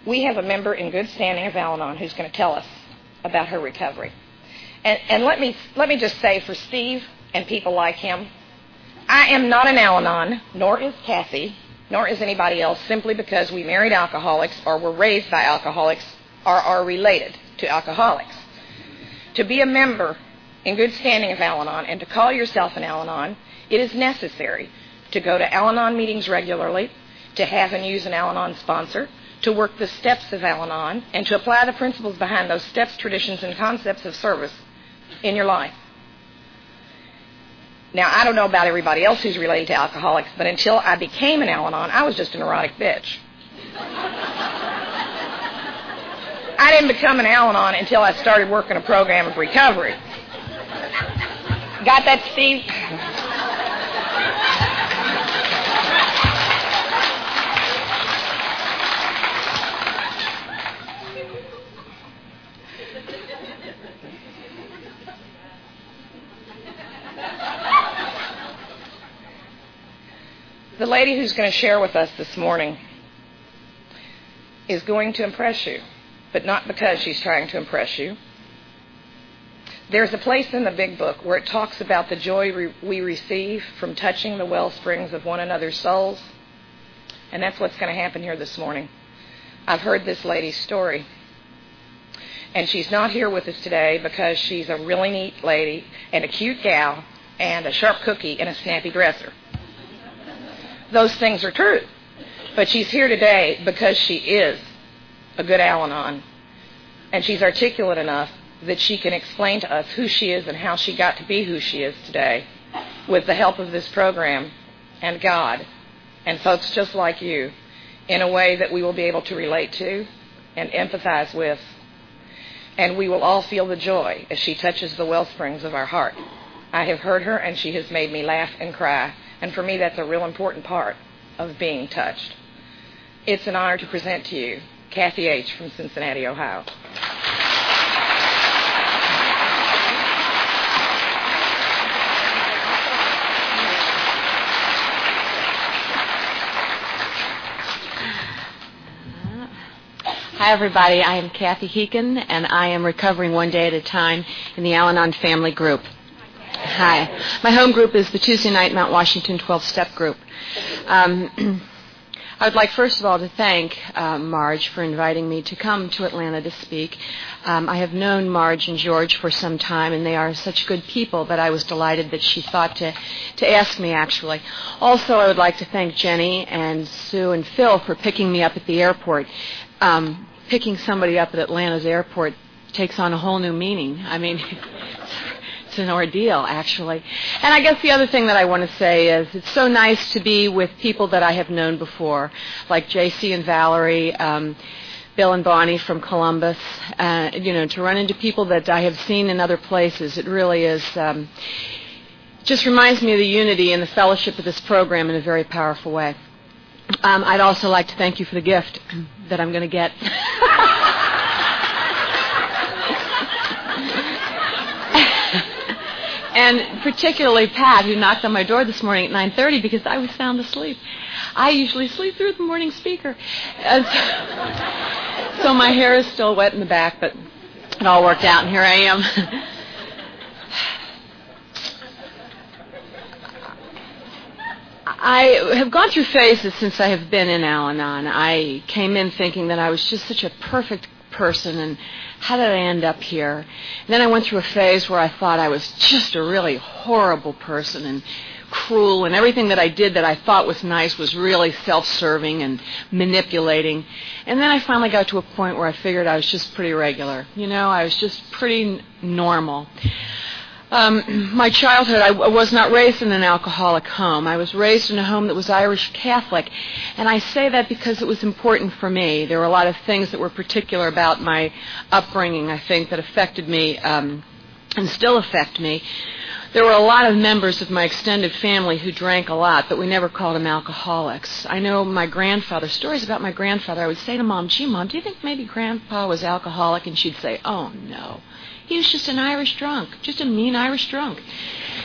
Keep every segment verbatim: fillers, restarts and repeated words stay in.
we have a member in good standing of Al-Anon who's going to tell us about her recovery. And, and let me let me just say, for Steve and people like him, I am not an Al-Anon, nor is Kathy, nor is anybody else, simply because we married alcoholics or were raised by alcoholics or are related to alcoholics. To be a member in good standing of Al-Anon and to call yourself an Al-Anon, it is necessary to go to Al-Anon meetings regularly, to have and use an Al-Anon sponsor, to work the steps of Al-Anon, and to apply the principles behind those steps, traditions, and concepts of service in your life. Now, I don't know about everybody else who's related to alcoholics, but until I became an Al-Anon, I was just a neurotic bitch. I didn't become an Al-Anon until I started working a program of recovery. Got that, Steve? The lady who's going to share with us this morning is going to impress you, but not because she's trying to impress you. There's a place in the Big Book where it talks about the joy re- we receive from touching the well springs of one another's souls, and that's what's going to happen here this morning. I've heard this lady's story, and she's not here with us today because she's a really neat lady and a cute gal and a sharp cookie and a snappy dresser. Those things are true. But she's here today because she is a good Al-Anon. And she's articulate enough that she can explain to us who she is and how she got to be who she is today with the help of this program and God and folks just like you in a way that we will be able to relate to and empathize with. And we will all feel the joy as she touches the well springs of our heart. I have heard her, and she has made me laugh and cry. And for me, that's a real important part of being touched. It's an honor to present to you Kathy H. from Cincinnati, Ohio. Hi, everybody. I am Kathy Heekin, and I am recovering one day at a time in the Al-Anon family group. Hi. My home group is the Tuesday night Mount Washington twelve-step group. Um, I would like, first of all, to thank uh, Marge for inviting me to come to Atlanta to speak. Um, I have known Marge and George for some time, and they are such good people that I was delighted that she thought to, to ask me, actually. Also, I would like to thank Jenny and Sue and Phil for picking me up at the airport. Um, picking somebody up at Atlanta's airport takes on a whole new meaning. I mean... It's an ordeal, actually. And I guess the other thing that I want to say is it's so nice to be with people that I have known before, like J C and Valerie, um, Bill and Bonnie from Columbus, uh, you know, to run into people that I have seen in other places. It really is, um, just reminds me of the unity and the fellowship of this program in a very powerful way. Um, I'd also like to thank you for the gift that I'm going to get. And particularly Pat, who knocked on my door this morning at nine thirty because I was sound asleep. I usually sleep through the morning speaker. And so, so my hair is still wet in the back, but it all worked out, and here I am. I have gone through phases since I have been in Al-Anon. I came in thinking that I was just such a perfect person, and how did I end up here? And then I went through a phase where I thought I was just a really horrible person and cruel, and everything that I did that I thought was nice was really self-serving and manipulating. And then I finally got to a point where I figured I was just pretty regular. You know, I was just pretty n- normal. Um, my childhood, I w- was not raised in an alcoholic home. I was raised in a home that was Irish Catholic, and I say that because it was important for me. There were a lot of things that were particular about my upbringing, I think, that affected me um, and still affect me. There were a lot of members of my extended family who drank a lot, but we never called them alcoholics. I know my grandfather, stories about my grandfather, I would say to Mom, gee, Mom, do you think maybe Grandpa was alcoholic? And she'd say, oh, no. He was just an Irish drunk, just a mean Irish drunk.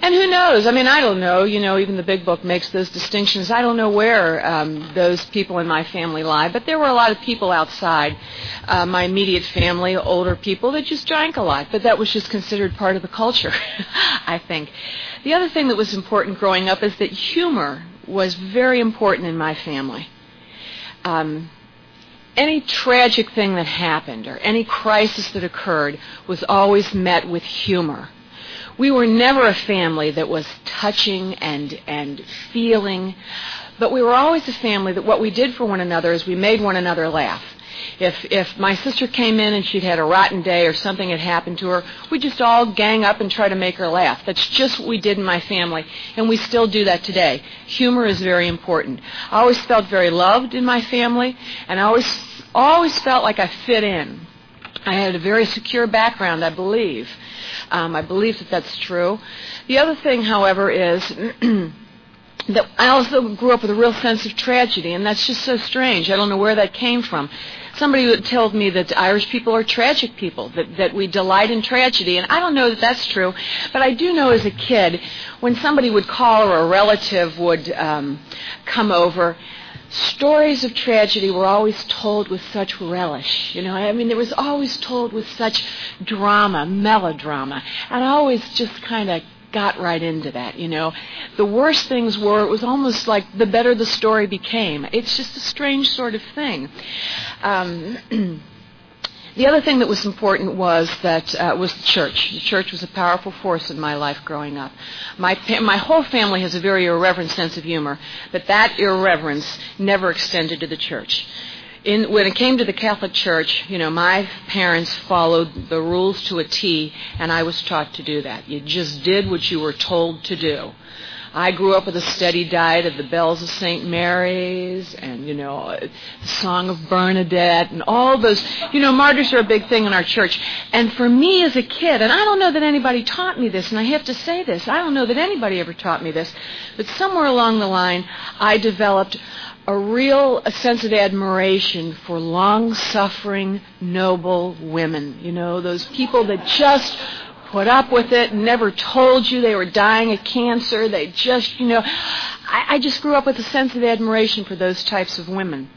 And who knows? I mean, I don't know. You know, even the Big Book makes those distinctions. I don't know where um, those people in my family lie, but there were a lot of people outside uh, my immediate family, older people, that just drank a lot. But that was just considered part of the culture, I think. The other thing that was important growing up is that humor was very important in my family. Um, any tragic thing that happened or any crisis that occurred was always met with humor. We were never a family that was touching and and feeling, but we were always a family that what we did for one another is we made one another laugh. If if my sister came in and she'd had a rotten day or something had happened to her, we'd just all gang up and try to make her laugh. That's just what we did in my family, and we still do that today. Humor is very important. I always felt very loved in my family, and I always always felt like I fit in. I had a very secure background, I believe. Um, I believe that that's true. The other thing, however, is that I also grew up with a real sense of tragedy, and that's just so strange. I don't know where that came from. Somebody told me that Irish people are tragic people, that, that we delight in tragedy, and I don't know that that's true, but I do know as a kid, when somebody would call or a relative would um, come over, stories of tragedy were always told with such relish. You know, I mean, it was always told with such drama, melodrama, and I always just kind of got right into that, you know. The worse things were, it was almost like the better the story became. It's just a strange sort of thing. Um, the other thing that was important was that uh, was the church. The church was a powerful force in my life growing up. My my whole family has a very irreverent sense of humor, but that irreverence never extended to the church. In, when it came to the Catholic Church, you know, my parents followed the rules to a T, and I was taught to do that. You just did what you were told to do. I grew up with a steady diet of the bells of Saint Mary's and, you know, the Song of Bernadette and all those. You know, martyrs are a big thing in our church. And for me as a kid, and I don't know that anybody taught me this, and I have to say this, I don't know that anybody ever taught me this, but somewhere along the line I developed a real a sense of admiration for long-suffering, noble women. You know, those people that just put up with it, never told you they were dying of cancer. They just, you know, I, I just grew up with a sense of admiration for those types of women.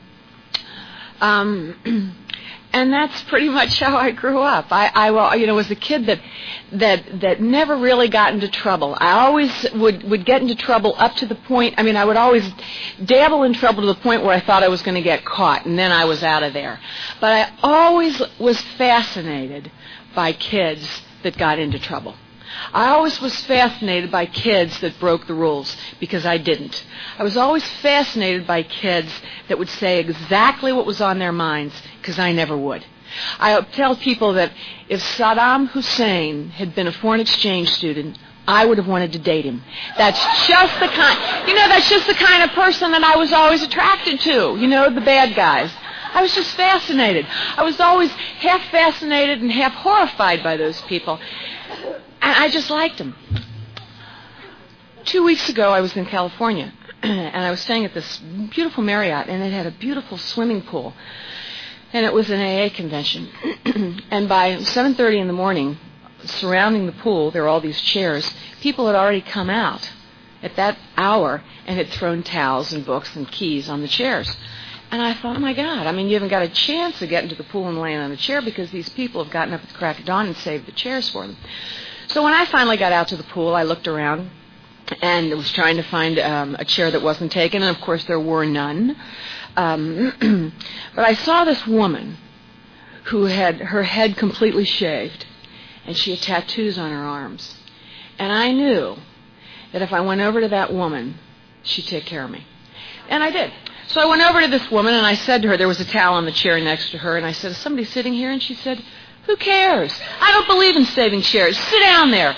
Um, and that's pretty much how I grew up. I, I, you know, was a kid that that that never really got into trouble. I always would would get into trouble up to the point. I mean, I would always dabble in trouble to the point where I thought I was going to get caught, and then I was out of there. But I always was fascinated by kids that got into trouble. I always was fascinated by kids that broke the rules, because I didn't. I was always fascinated by kids that would say exactly what was on their minds, because I never would. I tell people that if Saddam Hussein had been a foreign exchange student, I would have wanted to date him. That's just the kind, you know, that's just the kind of person that I was always attracted to, you know, the bad guys. I was just fascinated. I was always half fascinated and half horrified by those people. And I just liked them. Two weeks ago, I was in California, and I was staying at this beautiful Marriott, and it had a beautiful swimming pool. And it was an A A convention. And by seven thirty in the morning, surrounding the pool, there were all these chairs. People had already come out at that hour and had thrown towels and books and keys on the chairs. And I thought, oh, my God, I mean, you haven't got a chance of getting to the pool and laying on the chair because these people have gotten up at the crack of dawn and saved the chairs for them. So when I finally got out to the pool, I looked around and was trying to find um, a chair that wasn't taken, and, of course, there were none. Um, but I saw this woman who had her head completely shaved, and she had tattoos on her arms. And I knew that if I went over to that woman, she'd take care of me. And I did. So I went over to this woman, and I said to her, there was a towel on the chair next to her, and I said, is somebody sitting here? And she said, who cares? I don't believe in saving chairs. Sit down there.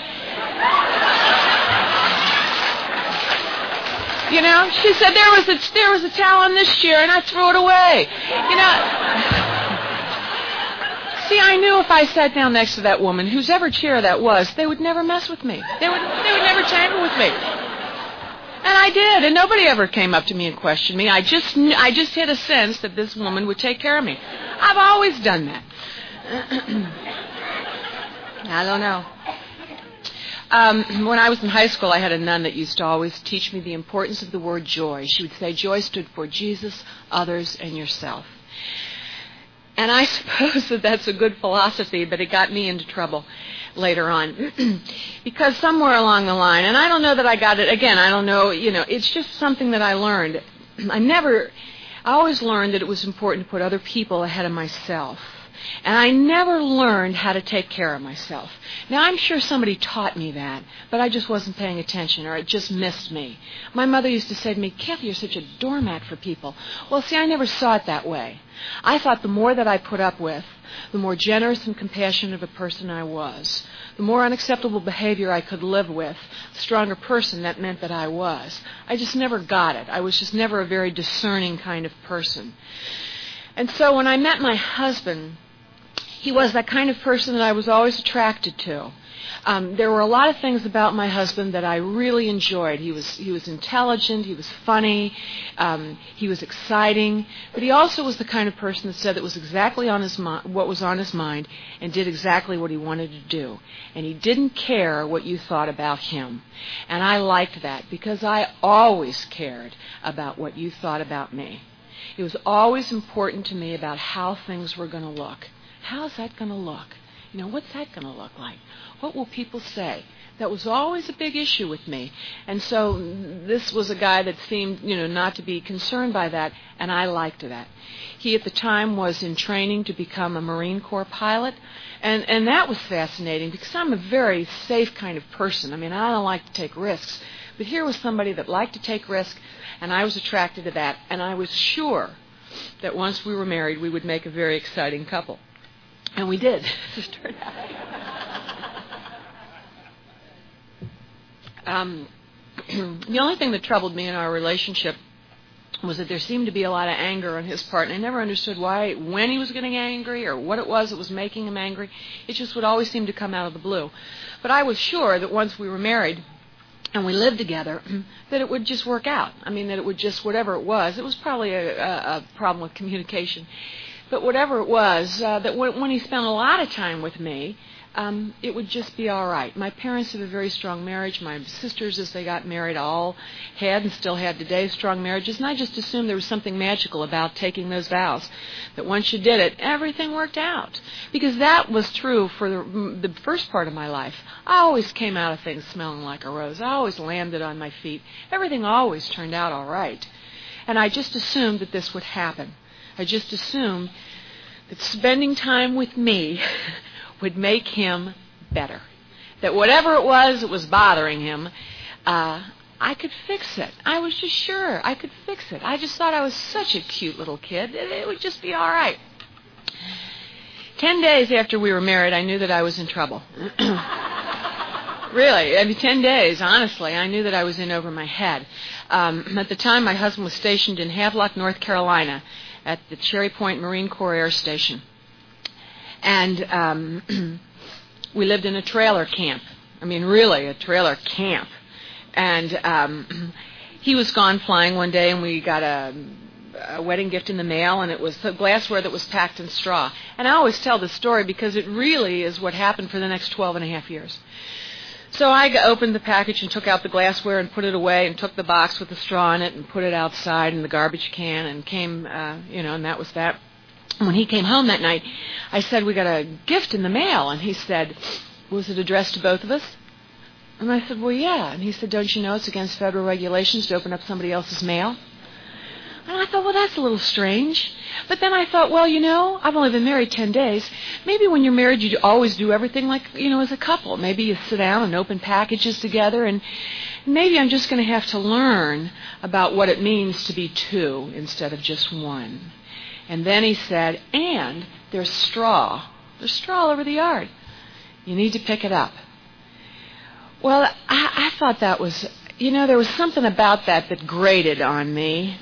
You know, she said, there was a, there was a towel on this chair, and I threw it away. You know, see, I knew if I sat down next to that woman, whosever chair that was, they would never mess with me. They would, they would never tangle with me. And I did, and nobody ever came up to me and questioned me. I just, I just had a sense that this woman would take care of me. I've always done that. I don't know. Um, when I was in high school, I had a nun that used to always teach me the importance of the word joy. She would say joy stood for Jesus, others, and yourself. And I suppose that that's a good philosophy, but it got me into trouble later on. Because somewhere along the line, and I don't know that I got it, again, I don't know, you know, it's just something that I learned. I never, I always learned that it was important to put other people ahead of myself. And I never learned how to take care of myself. Now, I'm sure somebody taught me that, but I just wasn't paying attention, or it just missed me. My mother used to say to me, Kathy, you're such a doormat for people. Well, see, I never saw it that way. I thought the more that I put up with, the more generous and compassionate of a person I was. The more unacceptable behavior I could live with, the stronger person that meant that I was. I just never got it. I was just never a very discerning kind of person. And so when I met my husband, he was that kind of person that I was always attracted to. Um, there were a lot of things about my husband that I really enjoyed. He was he was intelligent, he was funny, um, he was exciting, but he also was the kind of person that said that was exactly on his mi- what was on his mind and did exactly what he wanted to do. And he didn't care what you thought about him. And I liked that because I always cared about what you thought about me. It was always important to me about how things were going to look. How's that going to look? You know, what's that going to look like? What will people say? That was always a big issue with me. And so this was a guy that seemed, you know, not to be concerned by that, and I liked that. He at the time was in training to become a Marine Corps pilot, and, and that was fascinating because I'm a very safe kind of person. I mean, I don't like to take risks. But here was somebody that liked to take risks, and I was attracted to that, and I was sure that once we were married, we would make a very exciting couple. And we did. It turned out. um, the only thing that troubled me in our relationship was that there seemed to be a lot of anger on his part, and I never understood why, when he was getting angry or what it was that was making him angry. It just would always seem to come out of the blue. But I was sure that once we were married and we lived together, that it would just work out. I mean, that it would just, whatever it was, it was probably a, a, a problem with communication. But whatever it was, uh, that when, when he spent a lot of time with me, um, it would just be all right. My parents have a very strong marriage. My sisters, as they got married, all had and still have today strong marriages. And I just assumed there was something magical about taking those vows, that once you did it, everything worked out. Because that was true for the, the first part of my life. I always came out of things smelling like a rose. I always landed on my feet. Everything always turned out all right. And I just assumed that this would happen. I just assumed that spending time with me would make him better. That whatever it was that was bothering him, uh, I could fix it. I was just sure I could fix it. I just thought I was such a cute little kid that it would just be all right. Ten days after we were married, I knew that I was in trouble. Really, I mean, ten days, honestly, I knew that I was in over my head. Um, at the time, my husband was stationed in Havelock, North Carolina, at the Cherry Point Marine Corps Air Station. And um, we lived in a trailer camp. I mean, really, a trailer camp. And um, he was gone flying one day, and we got a, a wedding gift in the mail, and it was the glassware that was packed in straw. And I always tell this story because it really is what happened for the next twelve and a half years. So I opened the package and took out the glassware and put it away and took the box with the straw in it and put it outside in the garbage can and came, uh, you know, and that was that. And when he came home that night, I said, we got a gift in the mail. And he said, was it addressed to both of us? And I said, well, yeah. And he said, don't you know it's against federal regulations to open up somebody else's mail? And I thought, well, that's a little strange. But then I thought, well, you know, I've only been married ten days. Maybe when you're married, you always do everything like, you know, as a couple. Maybe you sit down and open packages together. And maybe I'm just going to have to learn about what it means to be two instead of just one. And then he said, and there's straw. There's straw all over the yard. You need to pick it up. Well, I, I thought that was, you know, there was something about that that grated on me.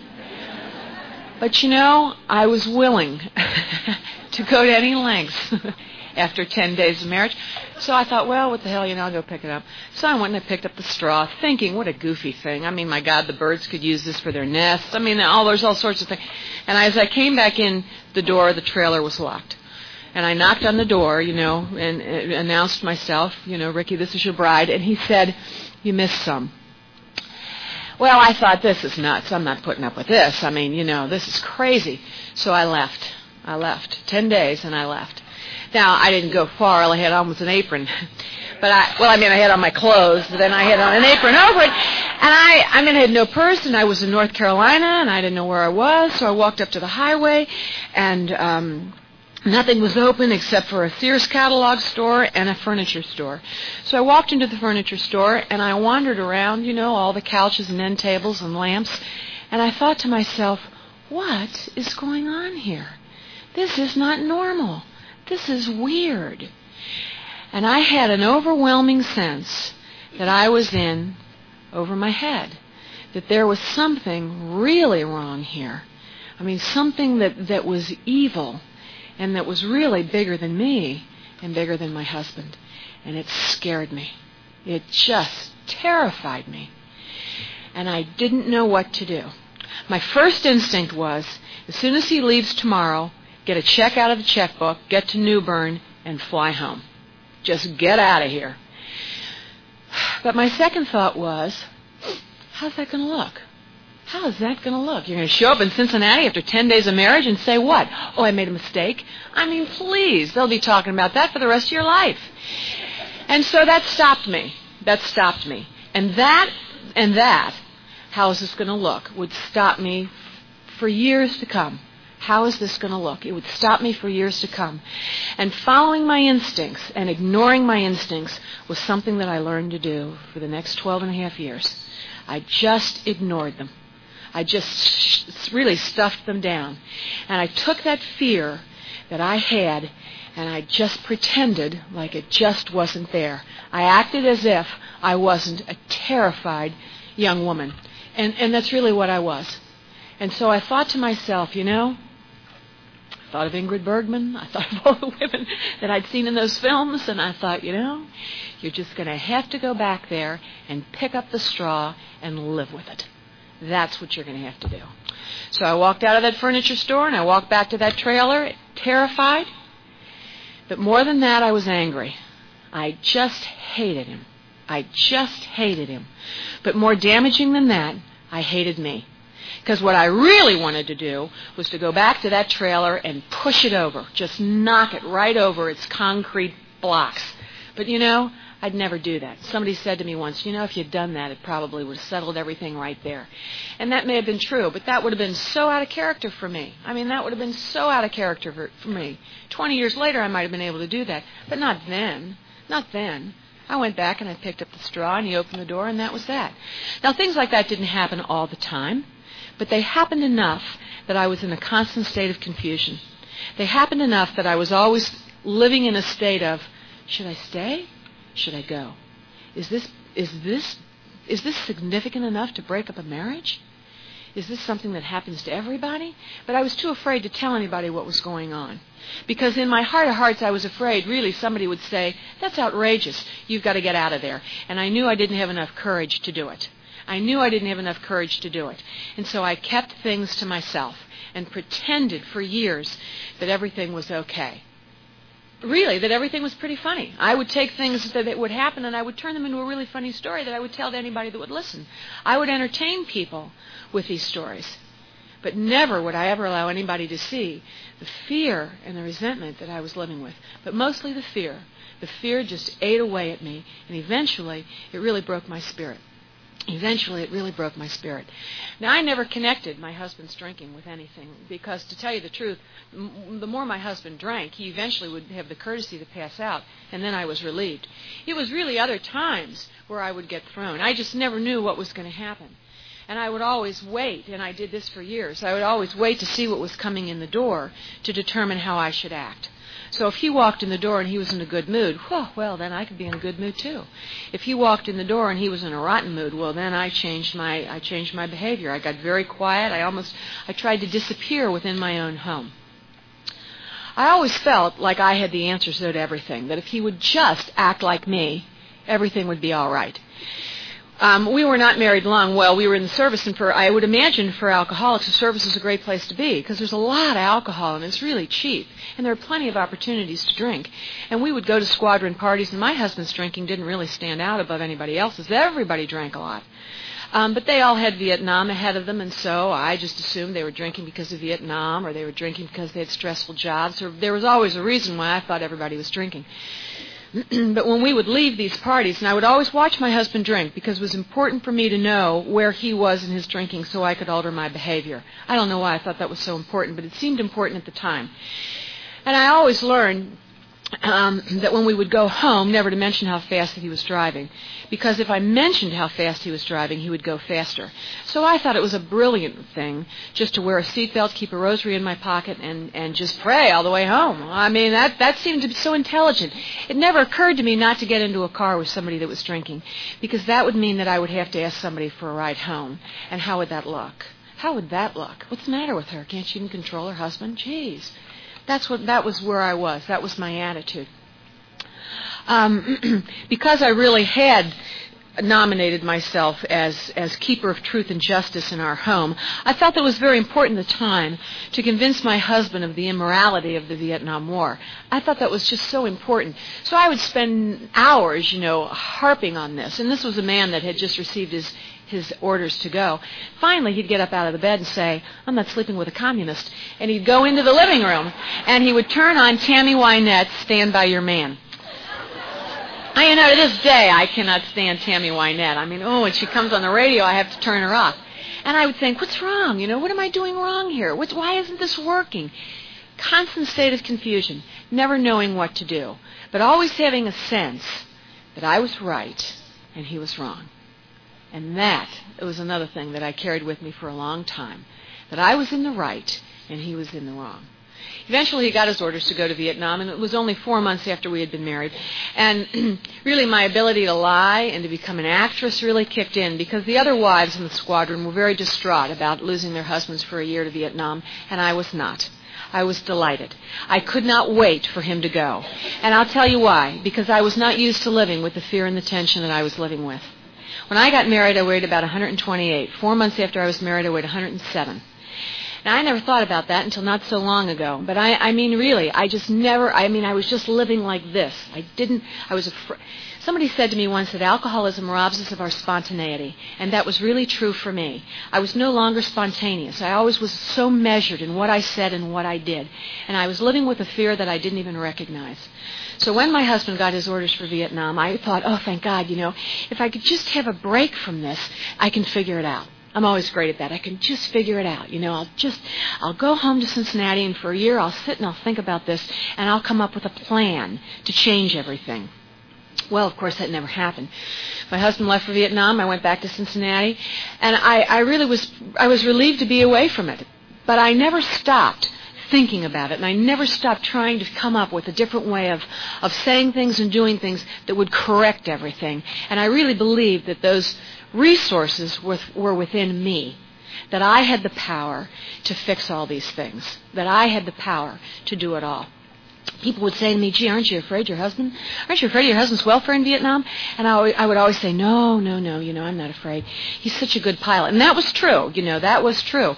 But, you know, I was willing to go to any lengths after ten days of marriage. So I thought, well, what the hell, you know, I'll go pick it up. So I went and I picked up the straw, thinking, what a goofy thing. I mean, my God, the birds could use this for their nests. I mean, all there's all sorts of things. And as I came back in the door, the trailer was locked. And I knocked on the door, you know, and, and announced myself, you know, Ricky, this is your bride. And he said, you missed some. Well, I thought, this is nuts. I'm not putting up with this. I mean, you know, this is crazy. So I left. I left. Ten days, and I left. Now, I didn't go far. All I had on was an apron. But I, well, I mean, I had on my clothes, but then I had on an apron over it. And I, I mean, I had no purse, and I was in North Carolina, and I didn't know where I was. So I walked up to the highway, and um, nothing was open except for a Sears catalog store and a furniture store. So I walked into the furniture store, and I wandered around, you know, all the couches and end tables and lamps, and I thought to myself, what is going on here? This is not normal. This is weird. And I had an overwhelming sense that I was in over my head, that there was something really wrong here. I mean, something that, that was evil and that was really bigger than me and bigger than my husband. And it scared me. It just terrified me. And I didn't know what to do. My first instinct was, as soon as he leaves tomorrow, get a check out of the checkbook, get to New Bern, and fly home. Just get out of here. But my second thought was, how's that going to look? How is that going to look? You're going to show up in Cincinnati after ten days of marriage and say what? Oh, I made a mistake. I mean, please, they'll be talking about that for the rest of your life. And so that stopped me. That stopped me. And that, and that, how is this going to look, would stop me for years to come. How is this going to look? It would stop me for years to come. And following my instincts and ignoring my instincts was something that I learned to do for the next twelve and a half years. I just ignored them. I just really stuffed them down. And I took that fear that I had and I just pretended like it just wasn't there. I acted as if I wasn't a terrified young woman. And, and that's really what I was. And so I thought to myself, you know, I thought of Ingrid Bergman. I thought of all the women that I'd seen in those films. And I thought, you know, you're just going to have to go back there and pick up the straw and live with it. That's what you're going to have to do. So I walked out of that furniture store and I walked back to that trailer, terrified. But more than that, I was angry. I just hated him. I just hated him. But more damaging than that, I hated me. Because what I really wanted to do was to go back to that trailer and push it over, just knock it right over its concrete blocks. But, you know, I'd never do that. Somebody said to me once, you know, if you'd done that, it probably would have settled everything right there. And that may have been true, but that would have been so out of character for me. I mean, that would have been so out of character for, for me. Twenty years later, I might have been able to do that, but not then. Not then. I went back and I picked up the straw and he opened the door and that was that. Now, things like that didn't happen all the time. But they happened enough that I was in a constant state of confusion. They happened enough that I was always living in a state of, should I stay? Should I go? Is this is this is this significant enough to break up a marriage? Is this something that happens to everybody? But I was too afraid to tell anybody what was going on. Because in my heart of hearts, I was afraid, really, somebody would say, that's outrageous. You've got to get out of there. And I knew I didn't have enough courage to do it. I knew I didn't have enough courage to do it. And so I kept things to myself and pretended for years that everything was okay. Really, that everything was pretty funny. I would take things that would happen and I would turn them into a really funny story that I would tell to anybody that would listen. I would entertain people with these stories. But never would I ever allow anybody to see the fear and the resentment that I was living with. But mostly the fear. The fear just ate away at me, and eventually it really broke my spirit. Eventually, it really broke my spirit. Now, I never connected my husband's drinking with anything because, to tell you the truth, m- the more my husband drank, he eventually would have the courtesy to pass out, and then I was relieved. It was really other times where I would get thrown. I just never knew what was going to happen. And I would always wait, and I did this for years. I would always wait to see what was coming in the door to determine how I should act. So if he walked in the door and he was in a good mood, well, well, then I could be in a good mood too. If he walked in the door and he was in a rotten mood, well, then I changed my I changed my behavior. I got very quiet. I almost I tried to disappear within my own home. I always felt like I had the answers to everything. That if he would just act like me, everything would be all right. Um, we were not married long. Well, we were in the service, and for I would imagine for alcoholics, the service is a great place to be because there's a lot of alcohol and it's really cheap, and there are plenty of opportunities to drink. And we would go to squadron parties, and my husband's drinking didn't really stand out above anybody else's. Everybody drank a lot. Um, but they all had Vietnam ahead of them, and so I just assumed they were drinking because of Vietnam, or they were drinking because they had stressful jobs, or there was always a reason why I thought everybody was drinking. But when we would leave these parties, and I would always watch my husband drink because it was important for me to know where he was in his drinking so I could alter my behavior. I don't know why I thought that was so important, but it seemed important at the time. And I always learned um, that when we would go home, never to mention how fast that he was driving, because if I mentioned how fast he was driving, he would go faster. So I thought it was a brilliant thing just to wear a seatbelt, keep a rosary in my pocket, and, and just pray all the way home. I mean, that, that seemed to be so intelligent. It never occurred to me not to get into a car with somebody that was drinking, because that would mean that I would have to ask somebody for a ride home. And how would that look? How would that look? What's the matter with her? Can't she even control her husband? Jeez. That's what, that was where I was. That was my attitude. Um, because I really had nominated myself as, as keeper of truth and justice in our home, I felt that it was very important at the time to convince my husband of the immorality of the Vietnam War. I thought that was just so important. So I would spend hours, you know, harping on this. And this was a man that had just received his his orders to go. Finally, he'd get up out of the bed and say, I'm not sleeping with a communist. And he'd go into the living room, and he would turn on Tammy Wynette's Stand By Your Man. I, you know, to this day, I cannot stand Tammy Wynette. I mean, oh, when she comes on the radio, I have to turn her off. And I would think, what's wrong? You know, what am I doing wrong here? What's, why isn't this working? Constant state of confusion, never knowing what to do, but always having a sense that I was right and he was wrong. And that was another thing that I carried with me for a long time, that I was in the right and he was in the wrong. Eventually he got his orders to go to Vietnam, and it was only four months after we had been married. And really my ability to lie and to become an actress really kicked in, because the other wives in the squadron were very distraught about losing their husbands for a year to Vietnam, and I was not. I was delighted. I could not wait for him to go. And I'll tell you why, because I was not used to living with the fear and the tension that I was living with. When I got married, I weighed about one hundred twenty-eight. Four months after I was married, I weighed one hundred seven. Now, I never thought about that until not so long ago. But I, I mean, really, I just never, I mean, I was just living like this. I didn't, I was afraid. Somebody said to me once that alcoholism robs us of our spontaneity, and that was really true for me. I was no longer spontaneous. I always was so measured in what I said and what I did, and I was living with a fear that I didn't even recognize. So when my husband got his orders for Vietnam, I thought, oh, thank God, you know, if I could just have a break from this, I can figure it out. I'm always great at that. I can just figure it out. You know, I'll just, I'll go home to Cincinnati, and for a year I'll sit and I'll think about this, and I'll come up with a plan to change everything. Well, of course, that never happened. My husband left for Vietnam. I went back to Cincinnati, and I, I really was, I was relieved to be away from it. But I never stopped thinking about it, and I never stopped trying to come up with a different way of, of saying things and doing things that would correct everything. And I really believed that those resources were, were within me, that I had the power to fix all these things, that I had the power to do it all. People would say to me, gee, aren't you afraid your husband, aren't you afraid your husband's welfare in Vietnam? And I, I would always say, no, no, no, you know, I'm not afraid. He's such a good pilot. And that was true, you know, that was true.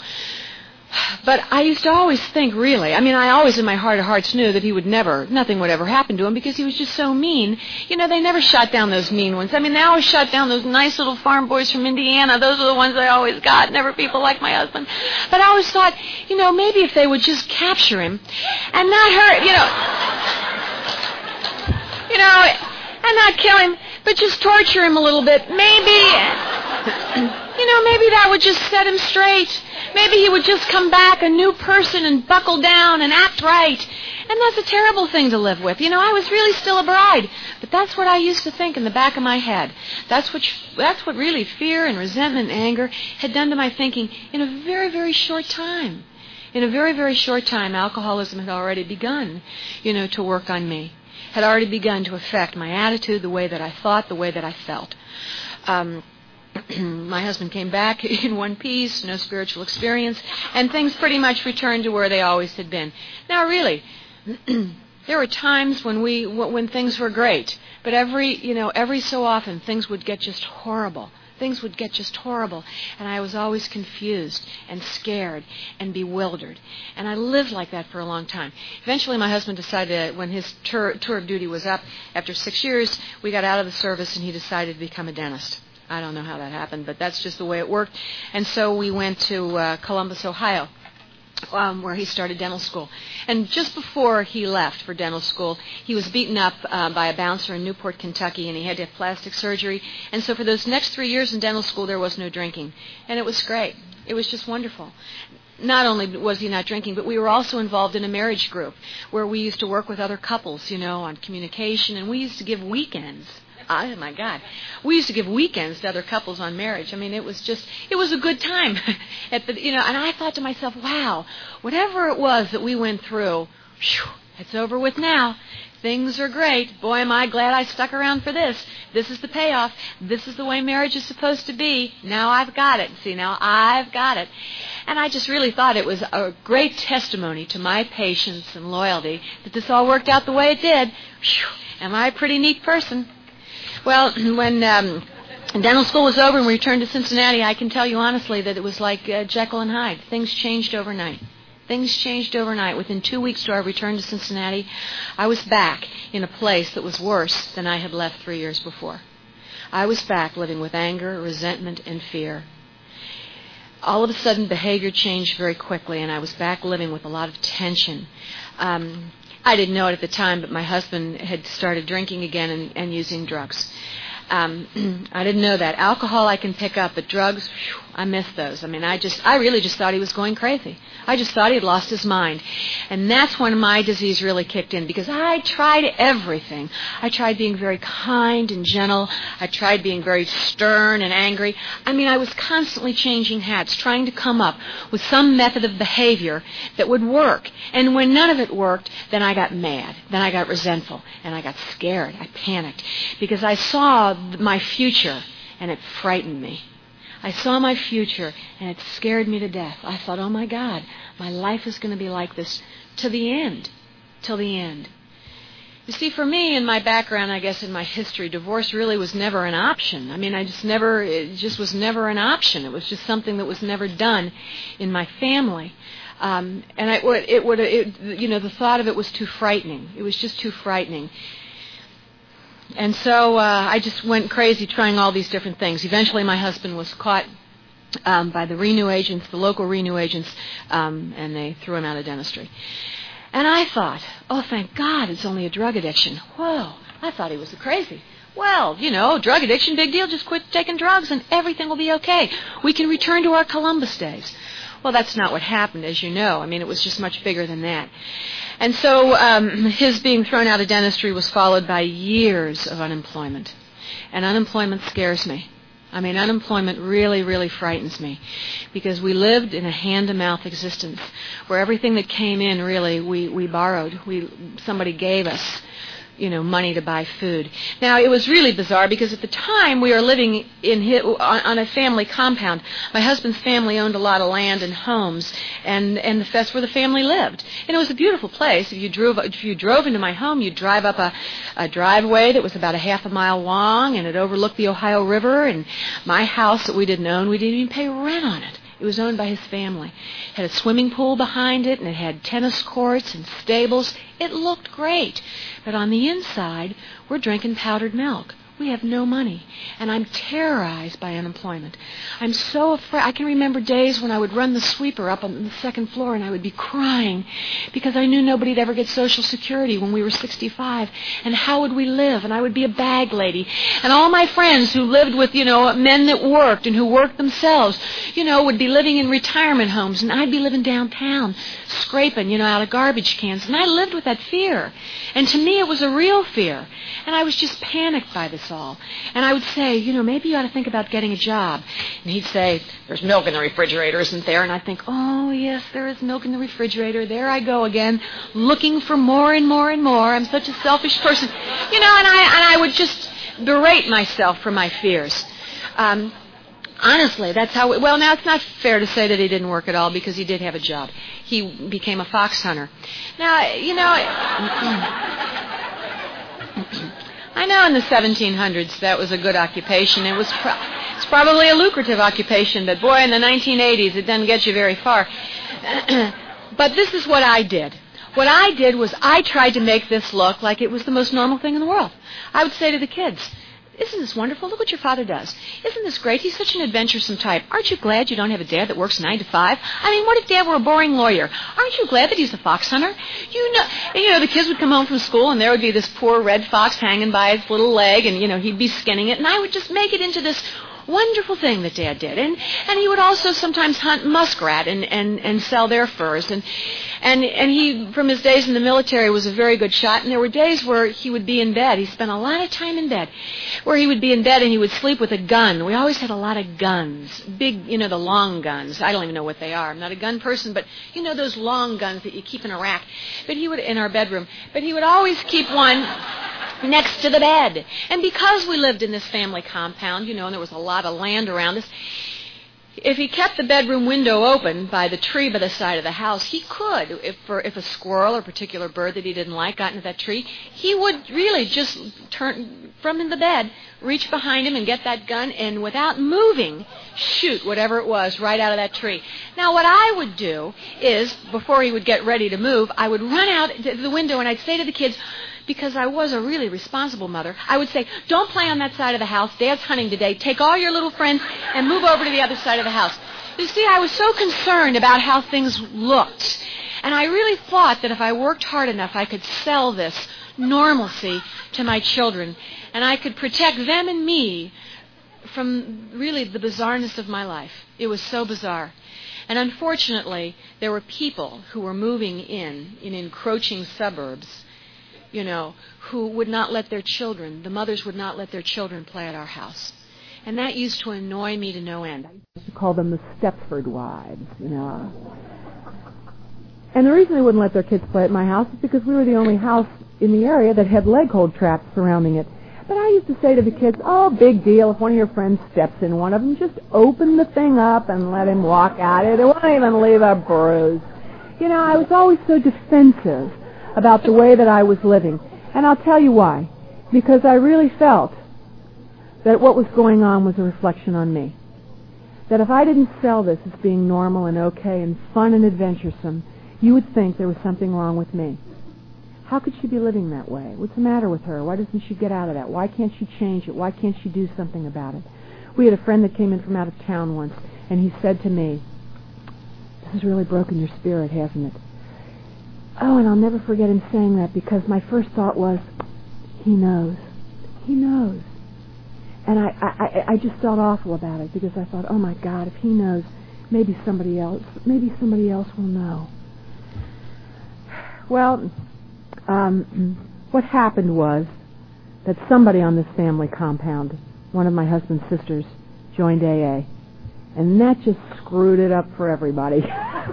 But I used to always think, really, I mean, I always in my heart of hearts knew that he would never, nothing would ever happen to him because he was just so mean. You know, they never shot down those mean ones. I mean, they always shot down those nice little farm boys from Indiana. Those are the ones I always got, never people like my husband. But I always thought, you know, maybe if they would just capture him and not hurt, you know, you know, and not kill him, but just torture him a little bit, maybe, you know, maybe that would just set him straight. Maybe he would just come back a new person and buckle down and act right. And that's a terrible thing to live with. You know, I was really still a bride. But that's what I used to think in the back of my head. That's what, that's what really fear and resentment and anger had done to my thinking in a very, very short time. In a very, very short time, alcoholism had already begun, you know, to work on me. Had already begun to affect my attitude, the way that I thought, the way that I felt. Um... My husband came back in one piece, no spiritual experience, and things pretty much returned to where they always had been. Now, really, there were times when we when things were great, but every you know every so often things would get just horrible. things would get just horrible, and I was always confused and scared and bewildered. And I lived like that for a long time. Eventually, my husband decided, when his tour, tour of duty was up, after six years, we got out of the service, and he decided to become a dentist. I don't know how that happened, but that's just the way it worked. And so we went to uh, Columbus, Ohio, Um, where he started dental school. And just before he left for dental school, he was beaten up uh, by a bouncer in Newport, Kentucky, and he had to have plastic surgery. And so for those next three years in dental school, there was no drinking. And it was great. It was just wonderful. Not only was he not drinking, but we were also involved in a marriage group where we used to work with other couples, you know, on communication, and we used to give weekends. Oh, my God. We used to give weekends to other couples on marriage. I mean, it was just, it was a good time. At the, you know, and I thought to myself, wow, whatever it was that we went through, whew, it's over with now. Things are great. Boy, am I glad I stuck around for this. This is the payoff. This is the way marriage is supposed to be. Now I've got it. See, now I've got it. And I just really thought it was a great testimony to my patience and loyalty that this all worked out the way it did. Whew, am I a pretty neat person? Well, when um, dental school was over and we returned to Cincinnati, I can tell you honestly that it was like uh, Jekyll and Hyde. Things changed overnight. Things changed overnight. Within two weeks to our return to Cincinnati, I was back in a place that was worse than I had left three years before. I was back living with anger, resentment, and fear. All of a sudden, behavior changed very quickly, and I was back living with a lot of tension. Um, I didn't know it at the time, but my husband had started drinking again and, and using drugs. Um, I didn't know that. Alcohol I can pick up, but drugs, whew, I miss those. I mean, I just, I really just thought he was going crazy. I just thought he had lost his mind. And that's when my disease really kicked in, because I tried everything. I tried being very kind and gentle. I tried being very stern and angry. I mean, I was constantly changing hats, trying to come up with some method of behavior that would work. And when none of it worked, then I got mad. Then I got resentful. And I got scared. I panicked because I saw my future, and it frightened me. I saw my future, and it scared me to death. I thought, oh, my God, my life is going to be like this to the end, till the end. You see, for me, in my background, I guess in my history, divorce really was never an option. I mean, I just never, it just was never an option. It was just something that was never done in my family. Um, and I, it would, it, you know, the thought of it was too frightening. It was just too frightening. And so uh, I just went crazy trying all these different things. Eventually my husband was caught um, by the Renew agents, the local Renew agents, um, and they threw him out of dentistry. And I thought, oh, thank God, it's only a drug addiction. Whoa, I thought he was crazy. Well, you know, drug addiction, big deal, just quit taking drugs and everything will be okay. We can return to our Columbus days. Well, that's not what happened, as you know. I mean, it was just much bigger than that. And so um, his being thrown out of dentistry was followed by years of unemployment. And unemployment scares me. I mean, unemployment really, really frightens me because we lived in a hand-to-mouth existence where everything that came in, really, we, we borrowed. We somebody gave us, you know, money to buy food. Now, it was really bizarre because at the time we were living in his, on, on a family compound. My husband's family owned a lot of land and homes, and and that's where the family lived. And it was a beautiful place. If you drove if you drove into my home, you'd drive up a, a driveway that was about a half a mile long, and it overlooked the Ohio River. And my house that we didn't own, we didn't even pay rent on it. It was owned by his family. It had a swimming pool behind it, and it had tennis courts and stables. It looked great. But on the inside, we're drinking powdered milk. We have no money, and I'm terrorized by unemployment. I'm so afraid. I can remember days when I would run the sweeper up on the second floor, and I would be crying because I knew nobody'd ever get Social Security when we were sixty-five, and how would we live? And I would be a bag lady. And all my friends who lived with, you know, men that worked and who worked themselves, you know, would be living in retirement homes, and I'd be living downtown, scraping, you know, out of garbage cans. And I lived with that fear. And to me, it was a real fear. And I was just panicked by this all. And I would say, you know, maybe you ought to think about getting a job. And he'd say, there's milk in the refrigerator, isn't there? And I'd think, oh, yes, there is milk in the refrigerator. There I go again, looking for more and more and more. I'm such a selfish person. You know, and I, and I would just berate myself for my fears. Um, honestly, that's how... It, well, now, it's not fair to say that he didn't work at all because he did have a job. He became a fox hunter. Now, you know... I know in the seventeen hundreds that was a good occupation. It was pro- it's probably a lucrative occupation, but boy, in the nineteen eighties, it doesn't get you very far. But this is what I did. What I did was I tried to make this look like it was the most normal thing in the world. I would say to the kids, isn't this wonderful? Look what your father does. Isn't this great? He's such an adventuresome type. Aren't you glad you don't have a dad that works nine to five? I mean, what if Dad were a boring lawyer? Aren't you glad that he's a fox hunter? You know, and, you know, the kids would come home from school and there would be this poor red fox hanging by its little leg, and you know he'd be skinning it, and I would just make it into this wonderful thing that Dad did. And and he would also sometimes hunt muskrat and, and, and sell their furs. And, and and he, from his days in the military, was a very good shot. And there were days where he would be in bed. He spent a lot of time in bed, where he would be in bed and he would sleep with a gun. We always had a lot of guns. Big, you know, the long guns. I don't even know what they are. I'm not a gun person, but you know those long guns that you keep in a rack. But he would, in our bedroom. But he would always keep one next to the bed. And because we lived in this family compound, you know, and there was a lot of land around us, if he kept the bedroom window open by the tree by the side of the house, he could, if for if a squirrel or a particular bird that he didn't like got into that tree, he would really just turn from in the bed, reach behind him and get that gun, and without moving, shoot whatever it was right out of that tree. Now, what I would do is, before he would get ready to move, I would run out to the window and I'd say to the kids, because I was a really responsible mother, I would say, don't play on that side of the house. Dad's hunting today. Take all your little friends and move over to the other side of the house. You see, I was so concerned about how things looked. And I really thought that if I worked hard enough, I could sell this normalcy to my children. And I could protect them and me from really the bizarreness of my life. It was so bizarre. And unfortunately, there were people who were moving in, in encroaching suburbs, you know, who would not let their children, the mothers would not let their children play at our house. And that used to annoy me to no end. I used to call them the Stepford wives, you know. And the reason they wouldn't let their kids play at my house is because we were the only house in the area that had leg hold traps surrounding it. But I used to say to the kids, oh, big deal, if one of your friends steps in one of them, just open the thing up and let him walk out it. It won't even leave a bruise. You know, I was always so defensive about the way that I was living. And I'll tell you why. Because I really felt that what was going on was a reflection on me. That if I didn't sell this as being normal and okay and fun and adventuresome, you would think there was something wrong with me. How could she be living that way? What's the matter with her? Why doesn't she get out of that? Why can't she change it? Why can't she do something about it? We had a friend that came in from out of town once, and he said to me, this has really broken your spirit, hasn't it? Oh, and I'll never forget him saying that, because my first thought was, he knows. He knows. And I, I, I just felt awful about it, because I thought, oh my God, if he knows, maybe somebody else, maybe somebody else will know. Well, um, what happened was that somebody on this family compound, one of my husband's sisters, joined A A. And that just screwed it up for everybody.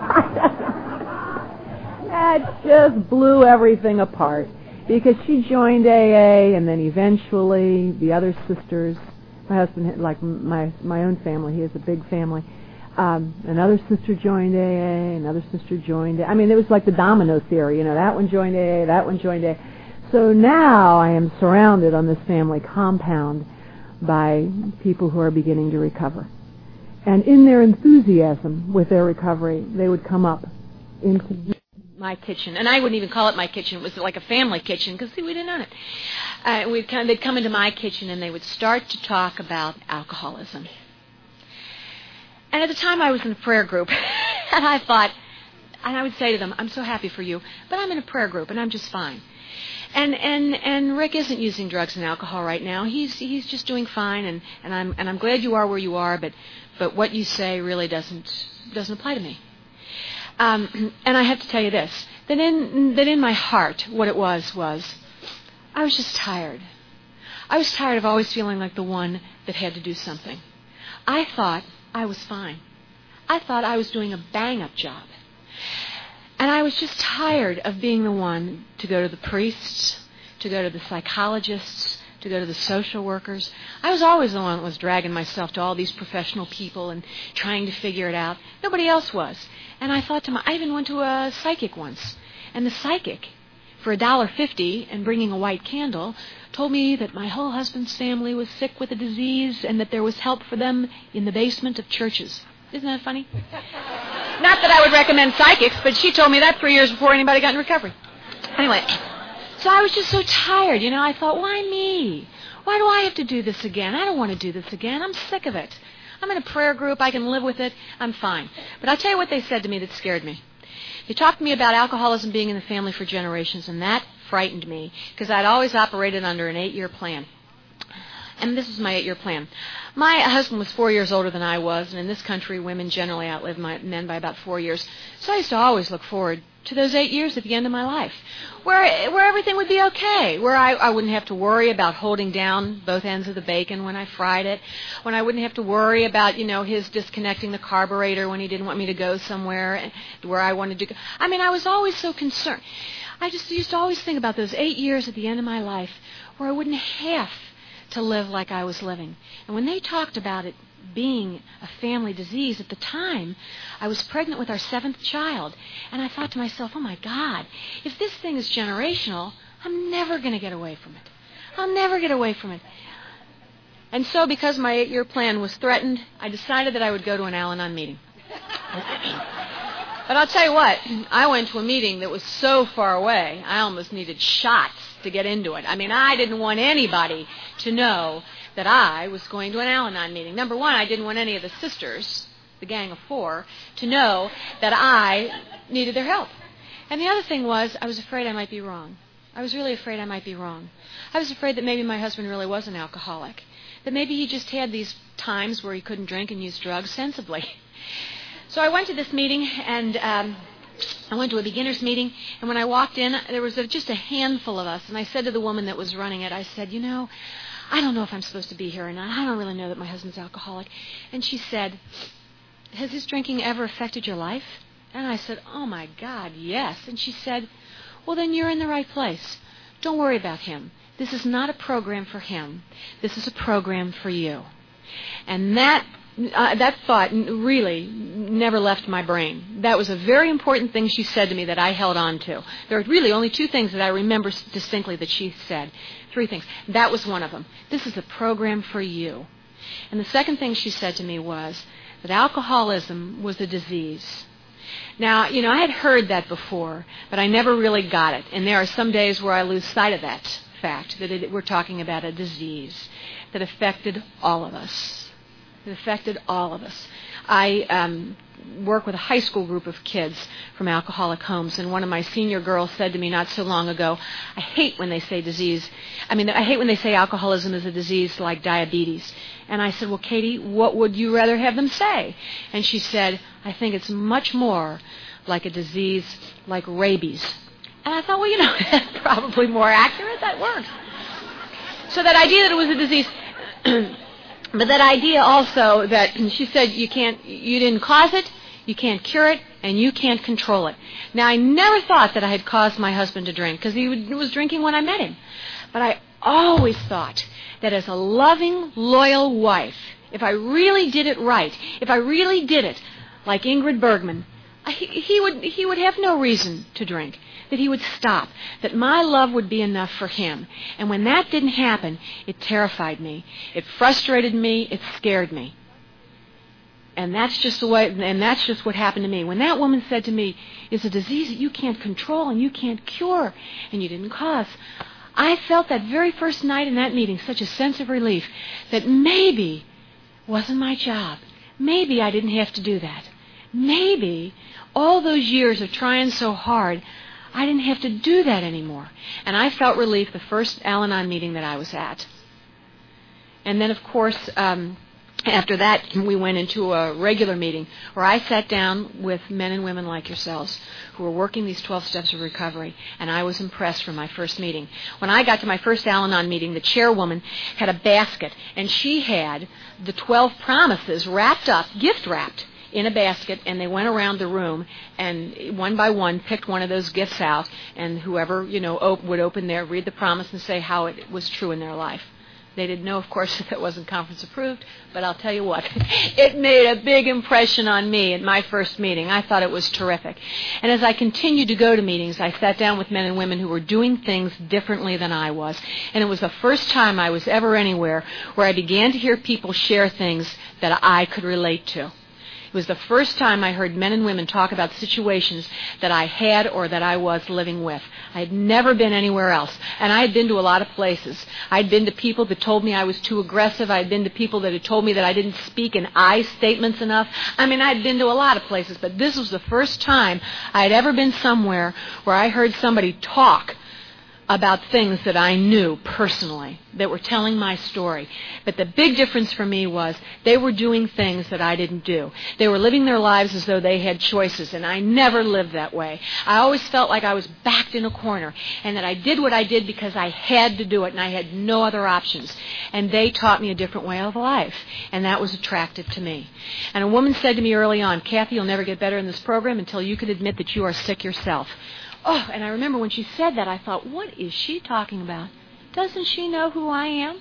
That just blew everything apart, because she joined A A, and then eventually the other sisters, my husband had, like my my own family, he has a big family, um, another sister joined A A, another sister joined A A. I mean, it was like the domino theory, you know, that one joined A A, that one joined A A. So now I am surrounded on this family compound by people who are beginning to recover. And in their enthusiasm with their recovery, they would come up into my kitchen, and I wouldn't even call it my kitchen. It was like a family kitchen, because we didn't own it. Uh, we'd come, they'd come into my kitchen, and they would start to talk about alcoholism. And at the time, I was in a prayer group, and I thought, and I would say to them, I'm so happy for you, but I'm in a prayer group, and I'm just fine. And and and Rick isn't using drugs and alcohol right now. He's he's just doing fine, and, and I'm and I'm glad you are where you are, but but what you say really doesn't doesn't apply to me. Um, and I have to tell you this, that in, that in my heart, what it was, was I was just tired. I was tired of always feeling like the one that had to do something. I thought I was fine. I thought I was doing a bang-up job. And I was just tired of being the one to go to the priests, to go to the psychologists, to go to the social workers. I was always the one that was dragging myself to all these professional people and trying to figure it out. Nobody else was. And I thought to myself, I even went to a psychic once. And the psychic, for a dollar fifty and bringing a white candle, told me that my whole husband's family was sick with a disease and that there was help for them in the basement of churches. Isn't that funny? Not that I would recommend psychics, but she told me that three years before anybody got in recovery. Anyway, so I was just so tired, you know. I thought, why me? Why do I have to do this again? I don't want to do this again. I'm sick of it. I'm in a prayer group. I can live with it. I'm fine. But I'll tell you what they said to me that scared me. They talked to me about alcoholism being in the family for generations, and that frightened me because I'd always operated under an eight-year plan. And this is my eight-year plan. My husband was four years older than I was, and in this country, women generally outlive my men by about four years. So I used to always look forward to those eight years at the end of my life, where where everything would be okay, where I, I wouldn't have to worry about holding down both ends of the bacon when I fried it, when I wouldn't have to worry about, you know, his disconnecting the carburetor when he didn't want me to go somewhere where I wanted to go. I mean, I was always so concerned. I just used to always think about those eight years at the end of my life where I wouldn't have to live like I was living. And when they talked about it being a family disease, at the time, I was pregnant with our seventh child. And I thought to myself, oh, my God, if this thing is generational, I'm never going to get away from it. I'll never get away from it. And so because my eight-year plan was threatened, I decided that I would go to an Al-Anon meeting. But I'll tell you what, I went to a meeting that was so far away, I almost needed shots to get into it. I mean, I didn't want anybody to know that I was going to an Al-Anon meeting. Number one, I didn't want any of the sisters, the gang of four, to know that I needed their help. And the other thing was, I was afraid I might be wrong. I was really afraid I might be wrong. I was afraid that maybe my husband really was an alcoholic, that maybe he just had these times where he couldn't drink and use drugs sensibly. So I went to this meeting, and um, I went to a beginner's meeting, and when I walked in, there was a, just a handful of us, and I said to the woman that was running it, I said, you know, I don't know if I'm supposed to be here or not. I don't really know that my husband's alcoholic. And she said, has his drinking ever affected your life? And I said, oh, my God, yes. And she said, well, then you're in the right place. Don't worry about him. This is not a program for him. This is a program for you. And that Uh, that thought really never left my brain. That was a very important thing she said to me that I held on to. There are really only two things that I remember distinctly that she said. Three things. That was one of them. This is a program for you. And the second thing she said to me was that alcoholism was a disease. Now, you know, I had heard that before, but I never really got it. And there are some days where I lose sight of that fact, that it, we're talking about a disease that affected all of us. It affected all of us. I um, work with a high school group of kids from alcoholic homes, and one of my senior girls said to me not so long ago, I hate when they say disease. I mean, I hate when they say alcoholism is a disease like diabetes. And I said, well, Katie, what would you rather have them say? And she said, I think it's much more like a disease like rabies. And I thought, well, you know, that's probably more accurate. That works. So that idea that it was a disease... But that idea also that she said you can't, you didn't cause it, you can't cure it, and you can't control it. Now, I never thought that I had caused my husband to drink because he was drinking when I met him. But I always thought that as a loving, loyal wife, if I really did it right, if I really did it like Ingrid Bergman, he, he would he would have no reason to drink. That he would stop, that my love would be enough for him. And when that didn't happen, it terrified me. It frustrated me. It scared me. And that's just the way, and that's just what happened to me. When that woman said to me, it's a disease that you can't control and you can't cure and you didn't cause, I felt that very first night in that meeting such a sense of relief that maybe it wasn't my job. Maybe I didn't have to do that. Maybe all those years of trying so hard, I didn't have to do that anymore. And I felt relief the first Al-Anon meeting that I was at. And then, of course, um, after that, we went into a regular meeting where I sat down with men and women like yourselves who were working these twelve steps of recovery, and I was impressed from my first meeting. When I got to my first Al-Anon meeting, the chairwoman had a basket, and she had the twelve promises wrapped up, gift-wrapped, in a basket, and they went around the room and one by one picked one of those gifts out, and whoever, you know, op- would open there, read the promise and say how it was true in their life. They didn't know, of course, that that wasn't conference approved, but I'll tell you what, it made a big impression on me at my first meeting. I thought it was terrific. And as I continued to go to meetings, I sat down with men and women who were doing things differently than I was. And it was the first time I was ever anywhere where I began to hear people share things that I could relate to. It was the first time I heard men and women talk about situations that I had or that I was living with. I had never been anywhere else. And I had been to a lot of places. I had been to people that told me I was too aggressive. I had been to people that had told me that I didn't speak in I statements enough. I mean, I had been to a lot of places, but this was the first time I had ever been somewhere where I heard somebody talk about things that I knew personally, that were telling my story. But the big difference for me was they were doing things that I didn't do. They were living their lives as though they had choices, and I never lived that way. I always felt like I was backed in a corner, and that I did what I did because I had to do it, and I had no other options. And they taught me a different way of life, and that was attractive to me. And a woman said to me early on, "Kathy, you'll never get better in this program until you can admit that you are sick yourself." Oh, and I remember when she said that, I thought, what is she talking about? Doesn't she know who I am?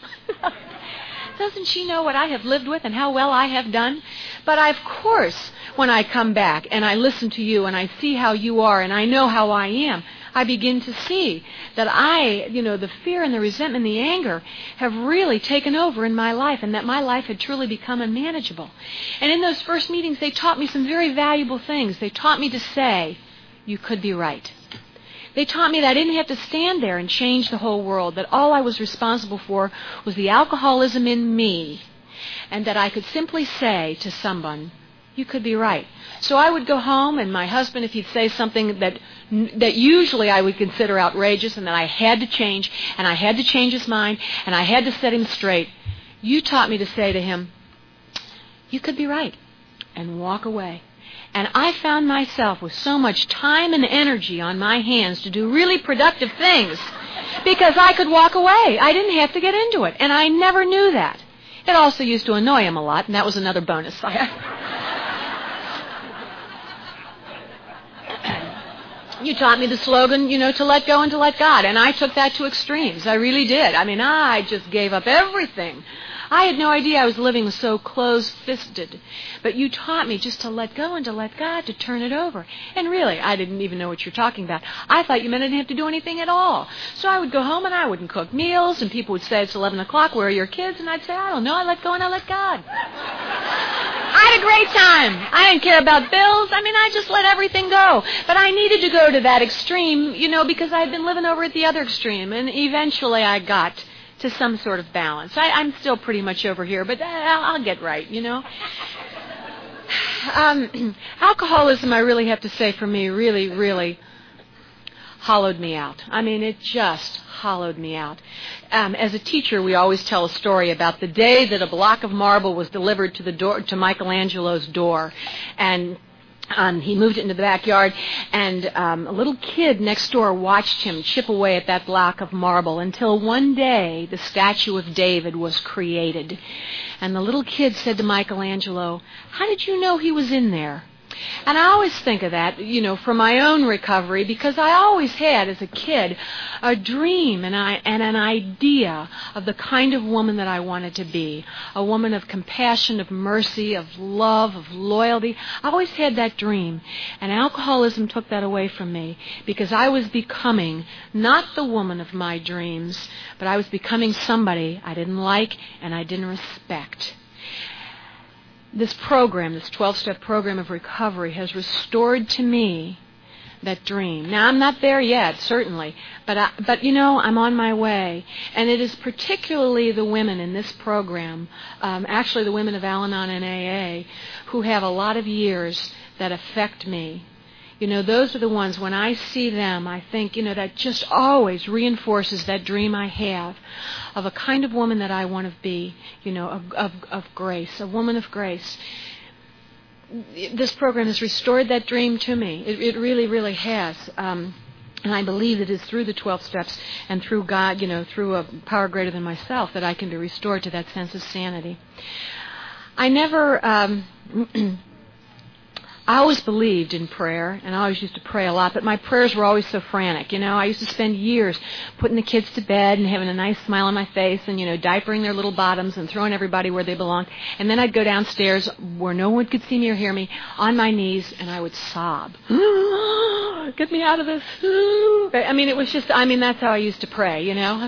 Doesn't she know what I have lived with and how well I have done? But I, of course, when I come back and I listen to you and I see how you are and I know how I am, I begin to see that I, you know, the fear and the resentment and the anger have really taken over in my life, and that my life had truly become unmanageable. And in those first meetings, they taught me some very valuable things. They taught me to say, you could be right. They taught me that I didn't have to stand there and change the whole world, that all I was responsible for was the alcoholism in me, and that I could simply say to someone, you could be right. So I would go home, and my husband, if he'd say something that that usually I would consider outrageous and that I had to change, and I had to change his mind, and I had to set him straight, you taught me to say to him, you could be right, and walk away. And I found myself with so much time and energy on my hands to do really productive things because I could walk away. I didn't have to get into it, and I never knew that. It also used to annoy him a lot, and that was another bonus. You taught me the slogan, you know, to let go and to let God, and I took that to extremes. I really did. I mean, I just gave up everything. I had no idea I was living so close-fisted. But you taught me just to let go and to let God, to turn it over. And really, I didn't even know what you're talking about. I thought you meant I didn't have to do anything at all. So I would go home and I wouldn't cook meals, and people would say, it's eleven o'clock, where are your kids? And I'd say, I don't know, I let go and I let God. I had a great time. I didn't care about bills. I mean, I just let everything go. But I needed to go to that extreme, you know, because I had been living over at the other extreme. And eventually I got to some sort of balance. I, I'm still pretty much over here, but I'll, I'll get right, you know. Um, alcoholism, I really have to say, for me, really, really hollowed me out. I mean, it just hollowed me out. Um, as a teacher, we always tell a story about the day that a block of marble was delivered to the door, to Michelangelo's door, and Um, he moved it into the backyard, and um, a little kid next door watched him chip away at that block of marble until one day the statue of David was created. And the little kid said to Michelangelo, how did you know he was in there? And I always think of that, you know, for my own recovery, because I always had, as a kid, a dream and, I, and an idea of the kind of woman that I wanted to be, a woman of compassion, of mercy, of love, of loyalty. I always had that dream, and alcoholism took that away from me, because I was becoming not the woman of my dreams, but I was becoming somebody I didn't like and I didn't respect. This program, this twelve-step program of recovery, has restored to me that dream. Now, I'm not there yet, certainly, but, I, but you know, I'm on my way. And it is particularly the women in this program, um, actually the women of Al-Anon and A A, who have a lot of years that affect me. You know, those are the ones, when I see them, I think, you know, that just always reinforces that dream I have of a kind of woman that I want to be, you know, of, of, of grace, a woman of grace. This program has restored that dream to me. It, it really, really has. Um, and I believe it is through the twelve steps and through God, you know, through a power greater than myself, that I can be restored to that sense of sanity. I never... Um, I always believed in prayer, and I always used to pray a lot, but my prayers were always so frantic. You know, I used to spend years putting the kids to bed and having a nice smile on my face and, you know, diapering their little bottoms and throwing everybody where they belonged. And then I'd go downstairs where no one could see me or hear me on my knees, and I would sob. Get me out of this. I mean, it was just, I mean, that's how I used to pray, you know.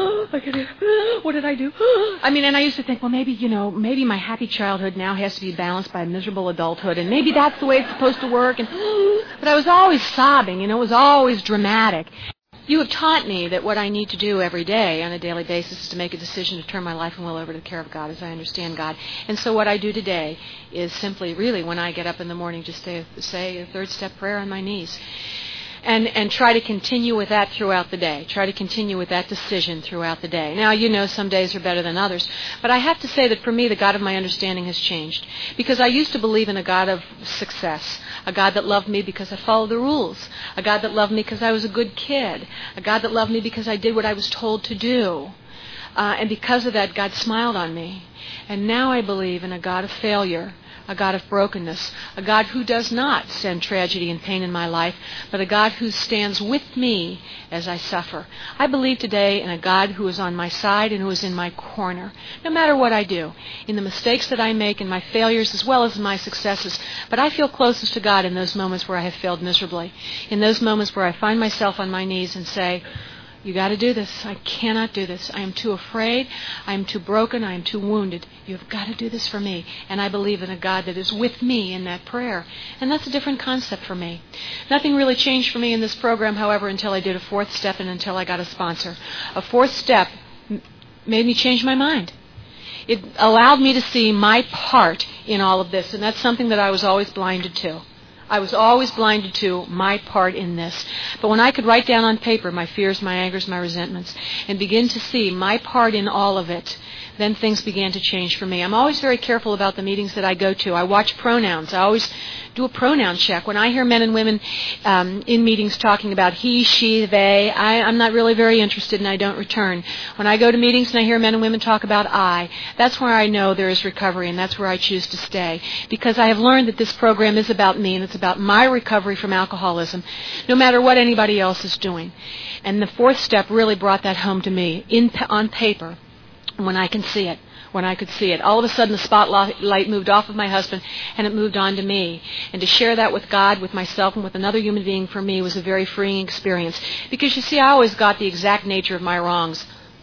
What did I do? I mean, and I used to think, well, maybe, you know, maybe my happy childhood now has to be balanced by a miserable adulthood, and maybe that's the way it's supposed to work. And but I was always sobbing, you know, it was always dramatic. You have taught me that what I need to do every day on a daily basis is to make a decision to turn my life and will over to the care of God as I understand God. And so what I do today is simply, really, when I get up in the morning, just say, say a third step prayer on my knees. And, and try to continue with that throughout the day. Try to continue with that decision throughout the day. Now, you know some days are better than others. But I have to say that for me, the God of my understanding has changed. Because I used to believe in a God of success. A God that loved me because I followed the rules. A God that loved me because I was a good kid. A God that loved me because I did what I was told to do. Uh, and because of that, God smiled on me. And now I believe in a God of failure. A God of brokenness, a God who does not send tragedy and pain in my life, but a God who stands with me as I suffer. I believe today in a God who is on my side and who is in my corner, no matter what I do, in the mistakes that I make, in my failures as well as in my successes. But I feel closest to God in those moments where I have failed miserably, in those moments where I find myself on my knees and say, you got to do this. I cannot do this. I am too afraid. I am too broken. I am too wounded. You have got to do this for me. And I believe in a God that is with me in that prayer. And that's a different concept for me. Nothing really changed for me in this program, however, until I did a fourth step and until I got a sponsor. A fourth step m- made me change my mind. It allowed me to see my part in all of this. And that's something that I was always blinded to. I was always blinded to my part in this. But when I could write down on paper my fears, my angers, my resentments, and begin to see my part in all of it, then things began to change for me. I'm always very careful about the meetings that I go to. I watch pronouns. I always do a pronoun check. When I hear men and women um, in meetings talking about he, she, they, I, I'm not really very interested and I don't return. When I go to meetings and I hear men and women talk about I, that's where I know there is recovery and that's where I choose to stay. Because I have learned that this program is about me and it's about my recovery from alcoholism, no matter what anybody else is doing. And the fourth step really brought that home to me in on paper when I can see it. When I could see it. All of a sudden the spotlight moved off of my husband and it moved on to me. And to share that with God, with myself, and with another human being for me was a very freeing experience. Because you see, I always got the exact nature of my wrongs.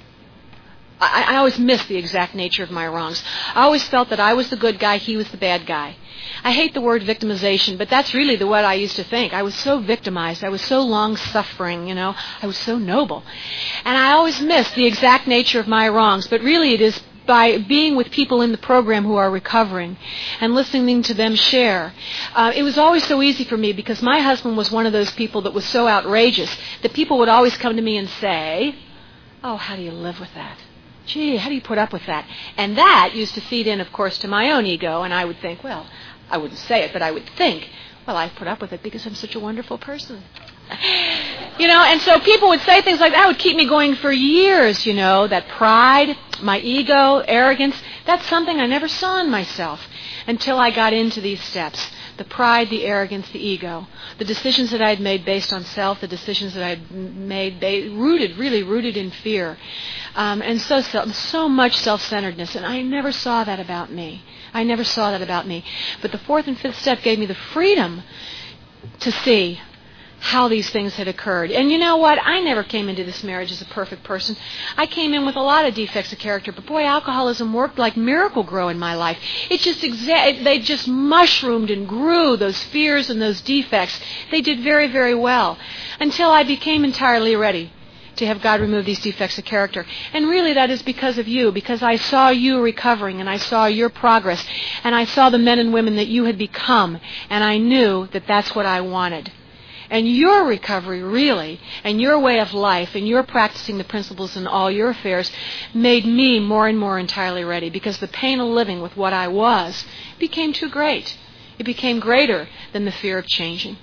I, I always missed the exact nature of my wrongs. I always felt that I was the good guy, he was the bad guy. I hate the word victimization, but that's really the what I used to think. I was so victimized. I was so long-suffering, you know. I was so noble. And I always missed the exact nature of my wrongs, but really it is by being with people in the program who are recovering and listening to them share. Uh, it was always so easy for me because my husband was one of those people that was so outrageous that people would always come to me and say, oh, how do you live with that? Gee, how do you put up with that? And that used to feed in, of course, to my own ego, and I would think, well, I wouldn't say it, but I would think, well, I've put up with it because I'm such a wonderful person. You know, and so people would say things like that would keep me going for years, you know, that pride, my ego, arrogance, that's something I never saw in myself until I got into these steps. The pride, the arrogance, the ego, the decisions that I had made based on self, the decisions that I had made, they rooted, really rooted in fear, um, and so so much self-centeredness, and I never saw that about me. I never saw that about me. But the fourth and fifth step gave me the freedom to see how these things had occurred. And you know what? I never came into this marriage as a perfect person. I came in with a lot of defects of character, but boy, alcoholism worked like Miracle-Gro in my life. It just exa- they just mushroomed and grew, those fears and those defects. They did very, very well until I became entirely ready to have God remove these defects of character. And really that is because of you, because I saw you recovering and I saw your progress and I saw the men and women that you had become, and I knew that that's what I wanted. And your recovery, really, and your way of life, and your practicing the principles in all your affairs made me more and more entirely ready, because the pain of living with what I was became too great. It became greater than the fear of changing.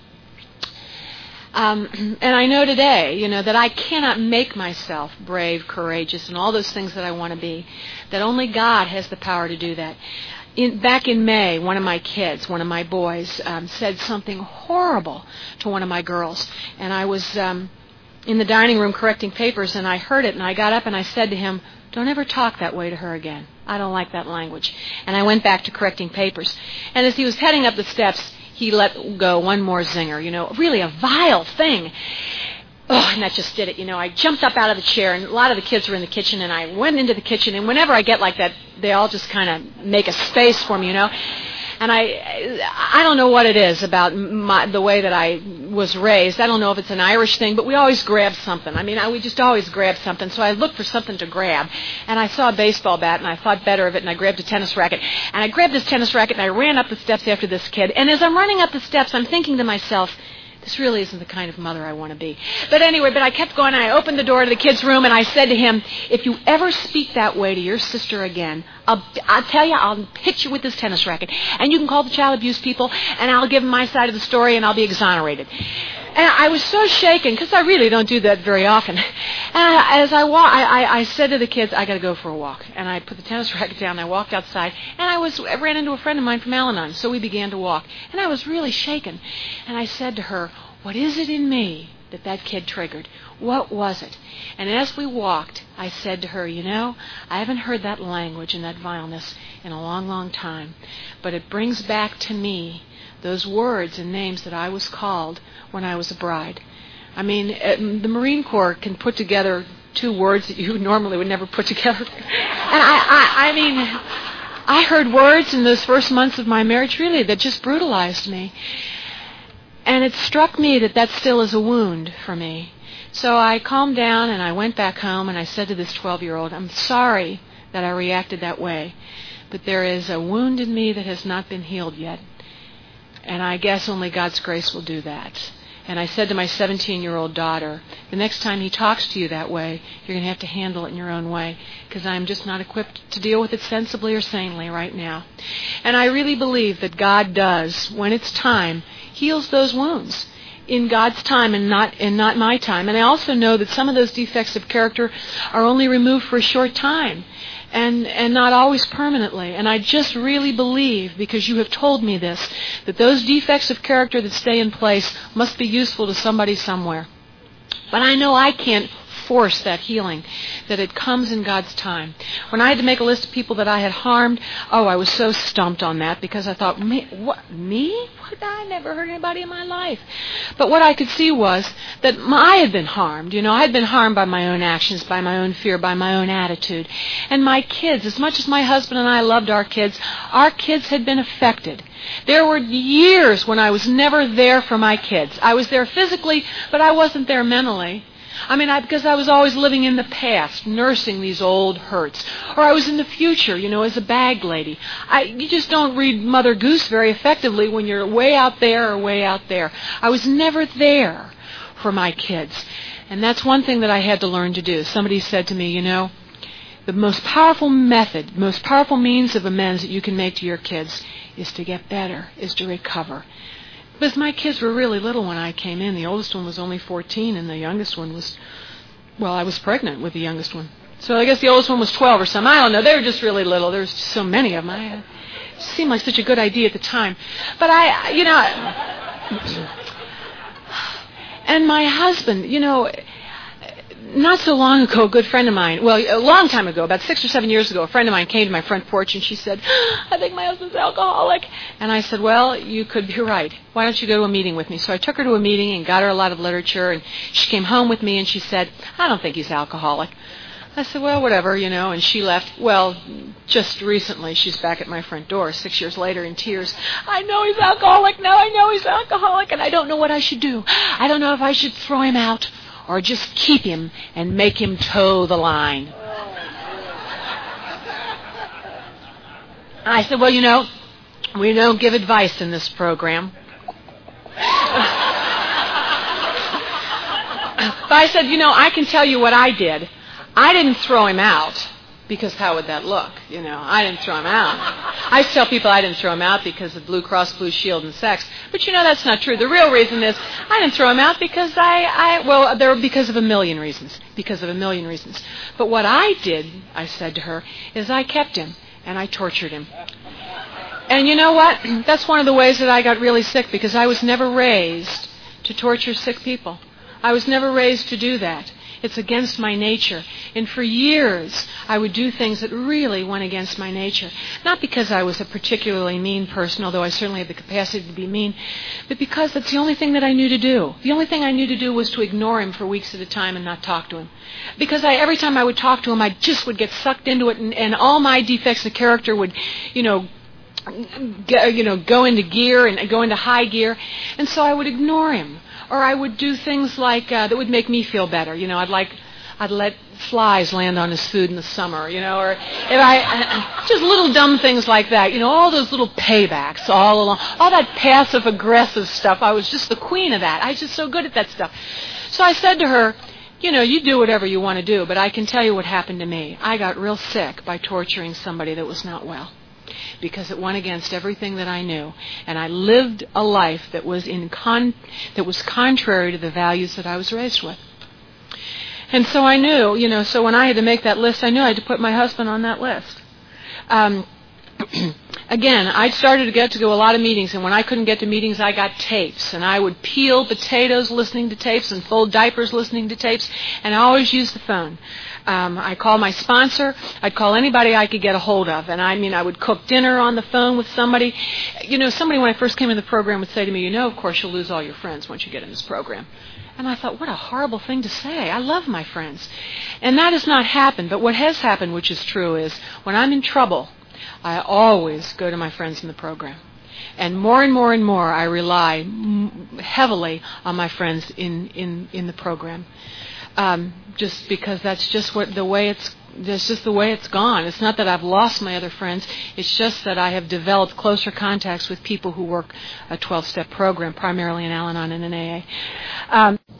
Um, and I know today, you know, that I cannot make myself brave, courageous, and all those things that I want to be, that only God has the power to do that. in, back in May, one of my kids, one of my boys, um, said something horrible to one of my girls. And I was um, in the dining room correcting papers, and I heard it, and I got up and I said to him, "Don't ever talk that way to her again. I don't like that language." And I went back to correcting papers. And as he was heading up the steps, he let go one more zinger, you know, really a vile thing. Oh, and that just did it, you know. I jumped up out of the chair, and a lot of the kids were in the kitchen, and I went into the kitchen, and whenever I get like that, they all just kind of make a space for me, you know. And I I don't know what it is about my, the way that I was raised. I don't know if it's an Irish thing, but we always grab something. I mean, I, we just always grab something. So I looked for something to grab, and I saw a baseball bat, and I thought better of it, and I grabbed a tennis racket. And I grabbed this tennis racket, and I ran up the steps after this kid. And as I'm running up the steps, I'm thinking to myself, this really isn't the kind of mother I want to be. But anyway, but I kept going, and I opened the door to the kid's room, and I said to him, if you ever speak that way to your sister again, I'll, I'll tell you, I'll hit you with this tennis racket. And you can call the child abuse people, and I'll give them my side of the story, and I'll be exonerated. And I was so shaken, because I really don't do that very often. And I, as I walk, I, I, I said to the kids, I got to go for a walk. And I put the tennis racket down, and I walked outside, and I was I ran into a friend of mine from Al-Anon, so we began to walk. And I was really shaken. And I said to her, what is it in me that that kid triggered? What was it? And as we walked, I said to her, you know, I haven't heard that language and that vileness in a long, long time, but it brings back to me those words and names that I was called when I was a bride. I mean, the Marine Corps can put together two words that you normally would never put together. And I, I, I mean, I heard words in those first months of my marriage, really, that just brutalized me. And it struck me that that still is a wound for me. So I calmed down, and I went back home, and I said to this twelve-year-old, I'm sorry that I reacted that way, but there is a wound in me that has not been healed yet. And I guess only God's grace will do that. And I said to my seventeen-year-old daughter, the next time he talks to you that way, you're going to have to handle it in your own way, because I'm just not equipped to deal with it sensibly or sanely right now. And I really believe that God does, when it's time, heals those wounds in God's time and not and not my time. And I also know that some of those defects of character are only removed for a short time and and not always permanently. And I just really believe, because you have told me this, that those defects of character that stay in place must be useful to somebody somewhere. But I know I can't force that healing, that it comes in God's time. When I had to make a list of people that I had harmed, oh, I was so stumped on that, because I thought, me? What, me? What? I never hurt anybody in my life. But what I could see was that I had been harmed. You know, I had been harmed by my own actions, by my own fear, by my own attitude. And my kids, as much as my husband and I loved our kids, our kids had been affected. There were years when I was never there for my kids. I was there physically, but I wasn't there mentally. I mean, I, because I was always living in the past, nursing these old hurts. Or I was in the future, you know, as a bag lady. I, you just don't read Mother Goose very effectively when you're way out there or way out there. I was never there for my kids. And that's one thing that I had to learn to do. Somebody said to me, you know, the most powerful method, most powerful means of amends that you can make to your kids is to get better, is to recover. Because my kids were really little when I came in. The oldest one was only fourteen, and the youngest one was, well, I was pregnant with the youngest one. So I guess the oldest one was twelve or something. I don't know. They were just really little. There was just so many of them. I, it seemed like such a good idea at the time. But I, you know, and my husband, you know, not so long ago, a good friend of mine, well, a long time ago, about six or seven years ago, a friend of mine came to my front porch and she said, I think my husband's alcoholic. And I said, well, you could be right. Why don't you go to a meeting with me? So I took her to a meeting and got her a lot of literature, and she came home with me and she said, I don't think he's alcoholic. I said, well, whatever, you know, and she left. Well, just recently, she's back at my front door, six years later, in tears. I know he's alcoholic now. I know he's alcoholic, and I don't know what I should do. I don't know if I should throw him out or just keep him and make him toe the line. I said, well, you know, we don't give advice in this program. But I said, you know, I can tell you what I did. I didn't throw him out, because how would that look? You know, I didn't throw him out. I tell people I didn't throw him out because of Blue Cross Blue Shield and sex. But, you know, that's not true. The real reason is I didn't throw him out because I, I well, there were because of a million reasons. Because of a million reasons. But what I did, I said to her, is I kept him and I tortured him. And you know what? That's one of the ways that I got really sick, because I was never raised to torture sick people. I was never raised to do that. It's against my nature. And for years, I would do things that really went against my nature. Not because I was a particularly mean person, although I certainly had the capacity to be mean, but because that's the only thing that I knew to do. The only thing I knew to do was to ignore him for weeks at a time and not talk to him. Because I, every time I would talk to him, I just would get sucked into it, and, and all my defects of character would, you know, go, you know, go into gear and go into high gear. And so I would ignore him. Or I would do things like uh, that would make me feel better. You know, I'd like, I'd let flies land on his food in the summer. You know, or if I just little dumb things like that. You know, all those little paybacks all along, all that passive aggressive stuff. I was just the queen of that. I was just so good at that stuff. So I said to her, you know, you do whatever you want to do, but I can tell you what happened to me. I got real sick by torturing somebody that was not well, because it went against everything that I knew, and I lived a life that was in con that was contrary to the values that I was raised with. And so I knew, you know, so when I had to make that list, I knew I had to put my husband on that list. Um, again, I started to get to go a lot of meetings, and when I couldn't get to meetings, I got tapes, and I would peel potatoes listening to tapes and fold diapers listening to tapes, and I always used the phone. Um, I call my sponsor. I'd call anybody I could get a hold of. And I mean, I would cook dinner on the phone with somebody. You know, somebody when I first came in the program would say to me, you know, of course you'll lose all your friends once you get in this program. And I thought, what a horrible thing to say. I love my friends. And that has not happened. But what has happened, which is true, is when I'm in trouble, I always go to my friends in the program. And more and more and more, I rely m- heavily on my friends in, in, in the program. Um, just because that's just what the way it's that's just the way it's gone. It's not that I've lost my other friends. It's just that I have developed closer contacts with people who work a twelve-step program, primarily in Al-Anon and in A A.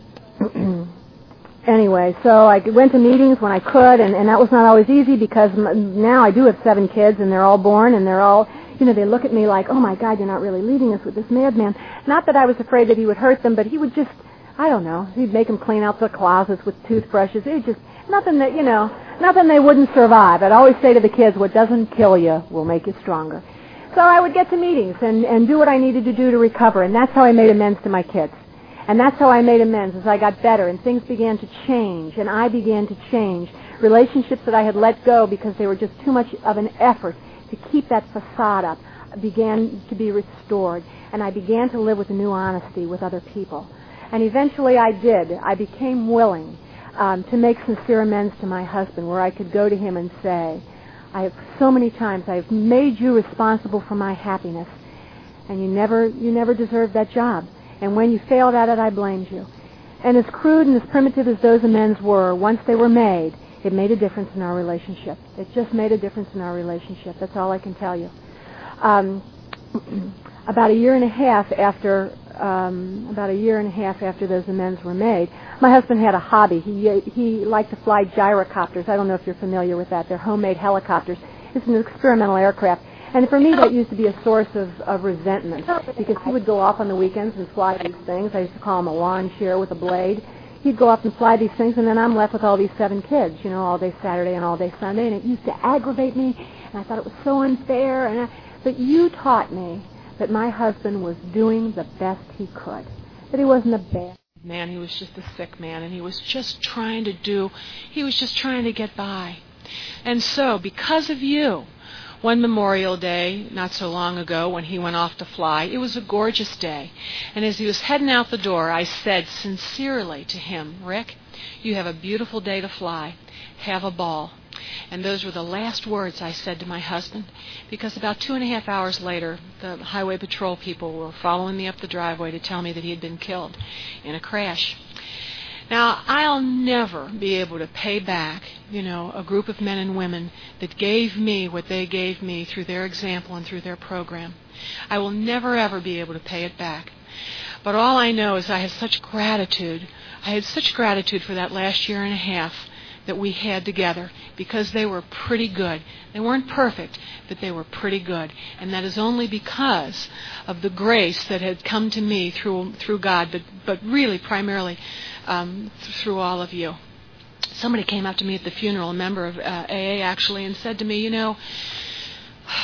Um, anyway, so I went to meetings when I could, and, and that was not always easy, because m- now I do have seven kids, and they're all born, and they're all, you know, they look at me like, oh my God, you're not really leaving us with this madman. Not that I was afraid that he would hurt them, but he would just, I don't know, he'd make them clean out the closets with toothbrushes. It just, nothing that, you know, nothing they wouldn't survive. I'd always say to the kids, what doesn't kill you will make you stronger. So I would get to meetings and, and do what I needed to do to recover, and that's how I made amends to my kids. And that's how I made amends, as I got better, and things began to change, and I began to change. Relationships that I had let go because they were just too much of an effort to keep that facade up began to be restored, and I began to live with a new honesty with other people. And eventually I did. I became willing um, to make sincere amends to my husband, where I could go to him and say, I have so many times I've made you responsible for my happiness, and you never you never deserved that job. And when you failed at it, I blamed you. And as crude and as primitive as those amends were, once they were made, it made a difference in our relationship. It just made a difference in our relationship. That's all I can tell you. Um, about a year and a half after Um, about a year and a half after those amends were made, my husband had a hobby. He he liked to fly gyrocopters. I don't know if you're familiar with that. They're homemade helicopters. It's an experimental aircraft. And for me, that used to be a source of, of resentment, because he would go off on the weekends and fly these things. I used to call him a lawn chair with a blade. He'd go off and fly these things, and then I'm left with all these seven kids, you know, all day Saturday and all day Sunday. And it used to aggravate me, and I thought it was so unfair. And I, but you taught me that my husband was doing the best he could, that he wasn't a bad man. He was just a sick man, and he was just trying to do, he was just trying to get by. And so, because of you, one Memorial Day, not so long ago, when he went off to fly, it was a gorgeous day. And as he was heading out the door, I said sincerely to him, Rick, you have a beautiful day to fly. Have a ball. And those were the last words I said to my husband, because about two and a half hours later, the highway patrol people were following me up the driveway to tell me that he had been killed in a crash. Now, I'll never be able to pay back, you know, a group of men and women that gave me what they gave me through their example and through their program. I will never, ever be able to pay it back. But all I know is I have such gratitude. I had such gratitude for that last year and a half that we had together, because they were pretty good. They weren't perfect, but they were pretty good. And that is only because of the grace that had come to me through through God, but, but really primarily um, through all of you. Somebody came up to me at the funeral, a member of uh, A A actually, and said to me, you know,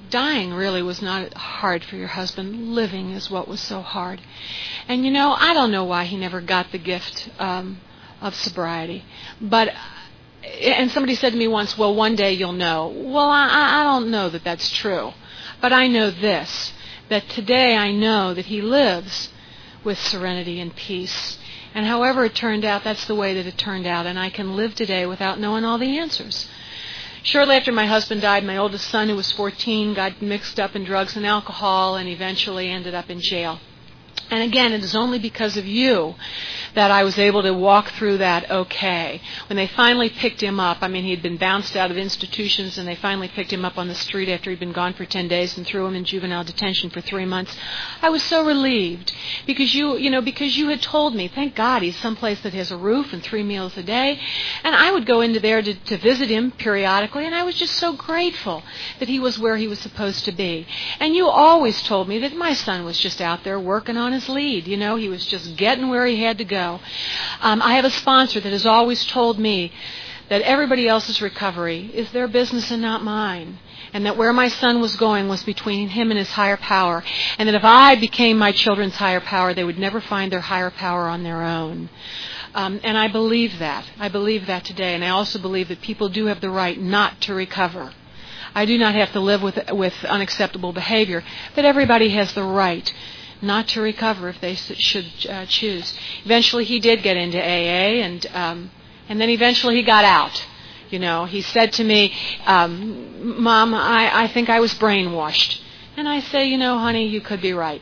dying really was not hard for your husband. Living is what was so hard. And, you know, I don't know why he never got the gift um, of sobriety. But, and somebody said to me once, well, one day you'll know. Well, I, I don't know that that's true. But I know this, that today I know that he lives with serenity and peace. And however it turned out, that's the way that it turned out. And I can live today without knowing all the answers. Shortly after my husband died, my oldest son, who was fourteen, got mixed up in drugs and alcohol and eventually ended up in jail. And again, it is only because of you that I was able to walk through that okay. When they finally picked him up, I mean, he'd been bounced out of institutions, and they finally picked him up on the street after he'd been gone for ten days and threw him in juvenile detention for three months. I was so relieved because you, you know, because you had told me, thank God he's someplace that has a roof and three meals a day. And I would go into there to, to visit him periodically, and I was just so grateful that he was where he was supposed to be. And you always told me that my son was just out there working on his lead. You know, he was just getting where he had to go. Um, I have a sponsor that has always told me that everybody else's recovery is their business and not mine, and that where my son was going was between him and his higher power, and that if I became my children's higher power, they would never find their higher power on their own. Um, and I believe that. I believe that today, and I also believe that people do have the right not to recover. I do not have to live with with unacceptable behavior, but everybody has the right not to recover if they should uh, choose. Eventually, he did get into A A, and um, and then eventually he got out. You know, he said to me, um, "Mom, I, I think I was brainwashed." And I say, "You know, honey, you could be right."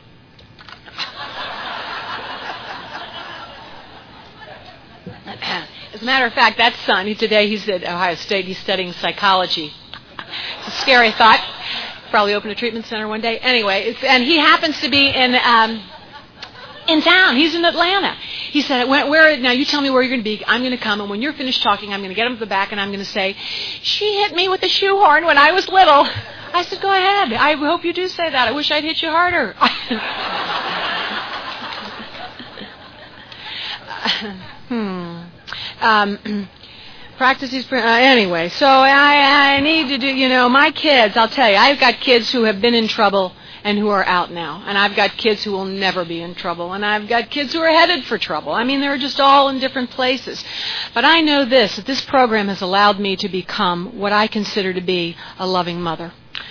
As a matter of fact, that son, he, today he's at Ohio State. He's studying psychology. It's a scary thought. Probably open a treatment center one day. Anyway, it's, and he happens to be in um, in town. He's in Atlanta. He said, where, where, now you tell me where you're going to be. I'm going to come, and when you're finished talking, I'm going to get him to the back, and I'm going to say, she hit me with a shoehorn when I was little. I said, go ahead. I hope you do say that. I wish I'd hit you harder. hmm. Um... Practice these, uh, anyway, so I, I need to do, you know, my kids, I'll tell you, I've got kids who have been in trouble and who are out now. And I've got kids who will never be in trouble. And I've got kids who are headed for trouble. I mean, they're just all in different places. But I know this, that this program has allowed me to become what I consider to be a loving mother.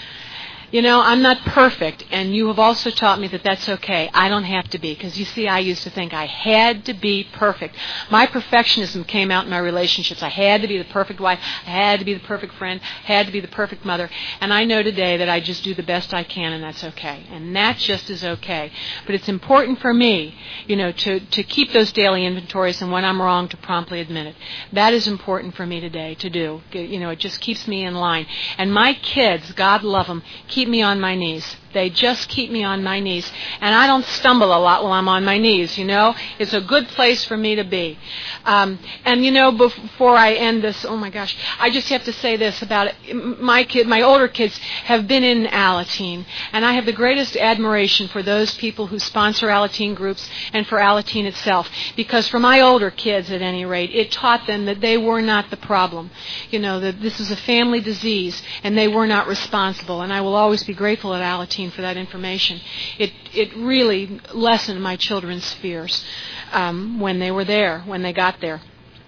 You know, I'm not perfect, and you have also taught me that that's okay. I don't have to be, because you see, I used to think I had to be perfect. My perfectionism came out in my relationships. I had to be the perfect wife. I had to be the perfect friend. I had to be the perfect mother. And I know today that I just do the best I can, and that's okay. And that just is okay. But it's important for me, you know, to, to keep those daily inventories, and when I'm wrong, to promptly admit it. That is important for me today to do. You know, it just keeps me in line. And my kids, God love them, keep me on my knees. They just keep me on my knees. And I don't stumble a lot while I'm on my knees, you know. It's a good place for me to be. Um, and, you know, before I end this, oh, my gosh, I just have to say this about it. My kid, my older kids have been in Alateen, and I have the greatest admiration for those people who sponsor Alateen groups and for Alateen itself. Because for my older kids, at any rate, it taught them that they were not the problem. You know, that this is a family disease, and they were not responsible. And I will always be grateful at Alateen for that information. It it really lessened my children's fears um, when they were there, when they got there.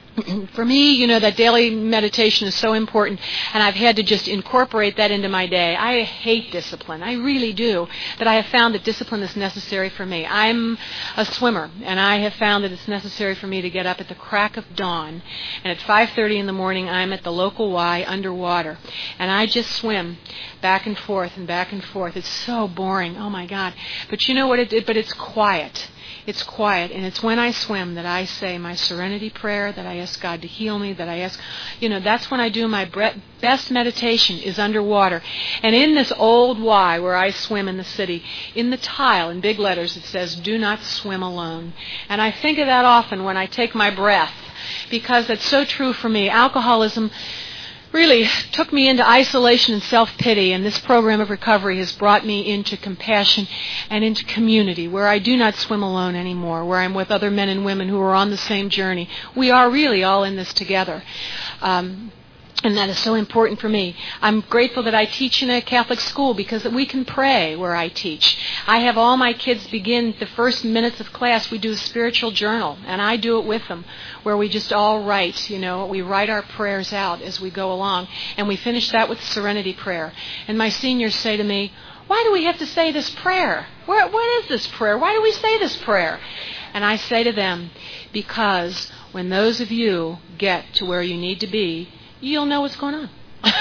For me, you know, that daily meditation is so important, and I've had to just incorporate that into my day. I hate discipline. I really do. But I have found that discipline is necessary for me. I'm a swimmer, and I have found that it's necessary for me to get up at the crack of dawn, and at five thirty in the morning, I'm at the local Y underwater, and I just swim back and forth and back and forth. It's so boring. Oh, my God. But you know what? It, it, but it's quiet. It's quiet, and it's when I swim that I say my serenity prayer, that I ask God to heal me, that I ask, you know, that's when I do my best meditation is underwater. And in this old Y where I swim in the city, in the tile, in big letters, it says, do not swim alone. And I think of that often when I take my breath, because that's so true for me. Alcoholism really took me into isolation and self-pity, and this program of recovery has brought me into compassion and into community, where I do not swim alone anymore, where I'm with other men and women who are on the same journey. We are really all in this together. Um, And that is so important for me. I'm grateful that I teach in a Catholic school because we can pray where I teach. I have all my kids begin the first minutes of class. We do a spiritual journal, and I do it with them, where we just all write, you know, we write our prayers out as we go along. And we finish that with Serenity Prayer. And my seniors say to me, why do we have to say this prayer? Where, what is this prayer? Why do we say this prayer? And I say to them, because when those of you get to where you need to be, you'll know what's going on. What the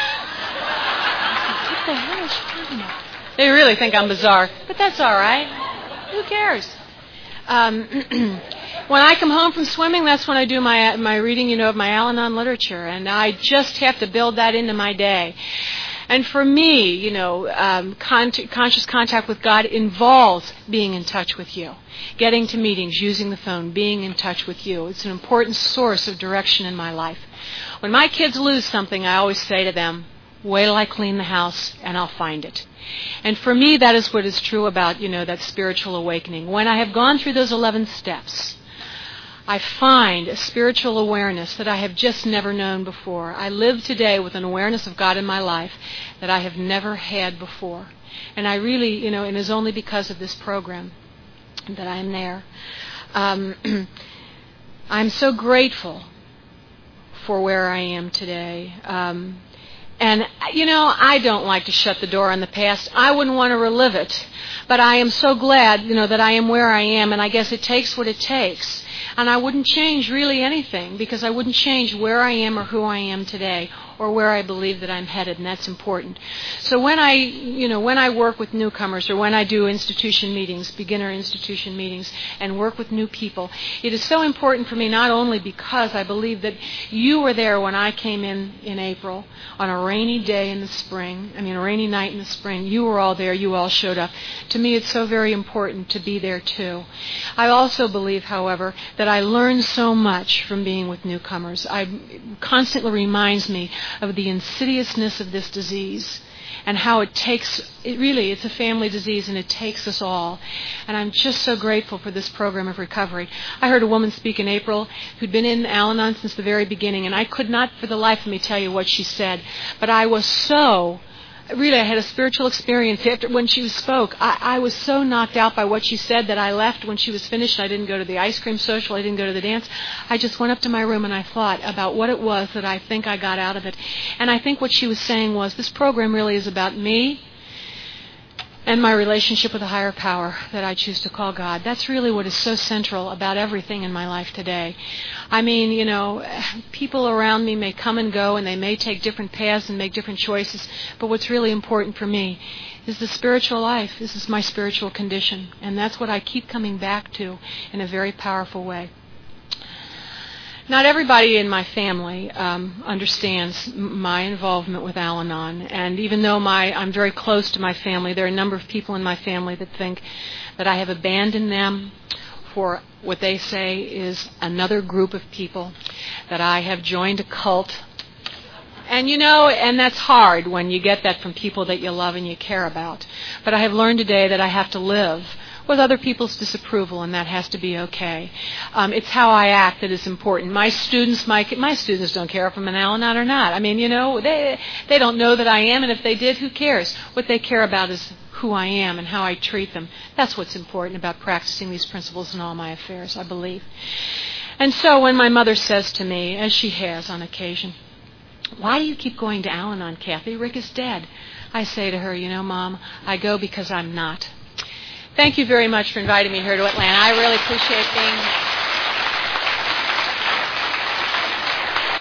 hell is she talking about? They really think I'm bizarre, but that's all right. Who cares? Um, when I come home from swimming, that's when I do my my reading, you know, of my Al-Anon literature, and I just have to build that into my day. And for me, you know, um, con- conscious contact with God involves being in touch with you, getting to meetings, using the phone, being in touch with you. It's an important source of direction in my life. When my kids lose something, I always say to them, wait till I clean the house and I'll find it. And for me, that is what is true about, you know, that spiritual awakening. When I have gone through those eleven steps, I find a spiritual awareness that I have just never known before. I live today with an awareness of God in my life that I have never had before. And I really, you know, and it is only because of this program that I am there. Um, I'm so grateful for where I am today. Um, and, you know, I don't like to shut the door on the past. I wouldn't want to relive it. But I am so glad, you know, that I am where I am, and I guess it takes what it takes. And I wouldn't change really anything, because I wouldn't change where I am or who I am today, or where I believe that I'm headed, and that's important. So when I, you know, when I work with newcomers, or when I do institution meetings, beginner institution meetings, and work with new people, it is so important for me, not only because I believe that you were there when I came in in April, on a rainy day in the spring, I mean a rainy night in the spring, you were all there, you all showed up. To me, it's so very important to be there too. I also believe, however, that I learn so much from being with newcomers. I, it constantly reminds me of the insidiousness of this disease and how it takes, it really, it's a family disease and it takes us all. And I'm just so grateful for this program of recovery. I heard a woman speak in April who'd been in Al-Anon since the very beginning, and I could not for the life of me tell you what she said, but I was so Really, I had a spiritual experience after when she spoke. I, I was so knocked out by what she said that I left when she was finished. I didn't go to the ice cream social. I didn't go to the dance. I just went up to my room and I thought about what it was that I think I got out of it. And I think what she was saying was, this program really is about me and my relationship with a higher power that I choose to call God. That's really what is so central about everything in my life today. I mean, you know, people around me may come and go, and they may take different paths and make different choices, but what's really important for me is the spiritual life. This is my spiritual condition, and that's what I keep coming back to in a very powerful way. Not everybody in my family um, understands my involvement with Al-Anon, and even though my I'm very close to my family, there are a number of people in my family that think that I have abandoned them for what they say is another group of people, that I have joined a cult. And you know, and that's hard when you get that from people that you love and you care about. But I have learned today that I have to live with other people's disapproval, and that has to be okay. Um, it's how I act that is important. My students, my my students don't care if I'm an Al-Anon or not. I mean, you know, they they don't know that I am, and if they did, who cares? What they care about is who I am and how I treat them. That's what's important about practicing these principles in all my affairs, I believe. And so when my mother says to me, as she has on occasion, "Why do you keep going to Al-Anon, Kathy? Rick is dead." I say to her, "You know, Mom, I go because I'm not." Thank you very much for inviting me here to Atlanta. I really appreciate being here.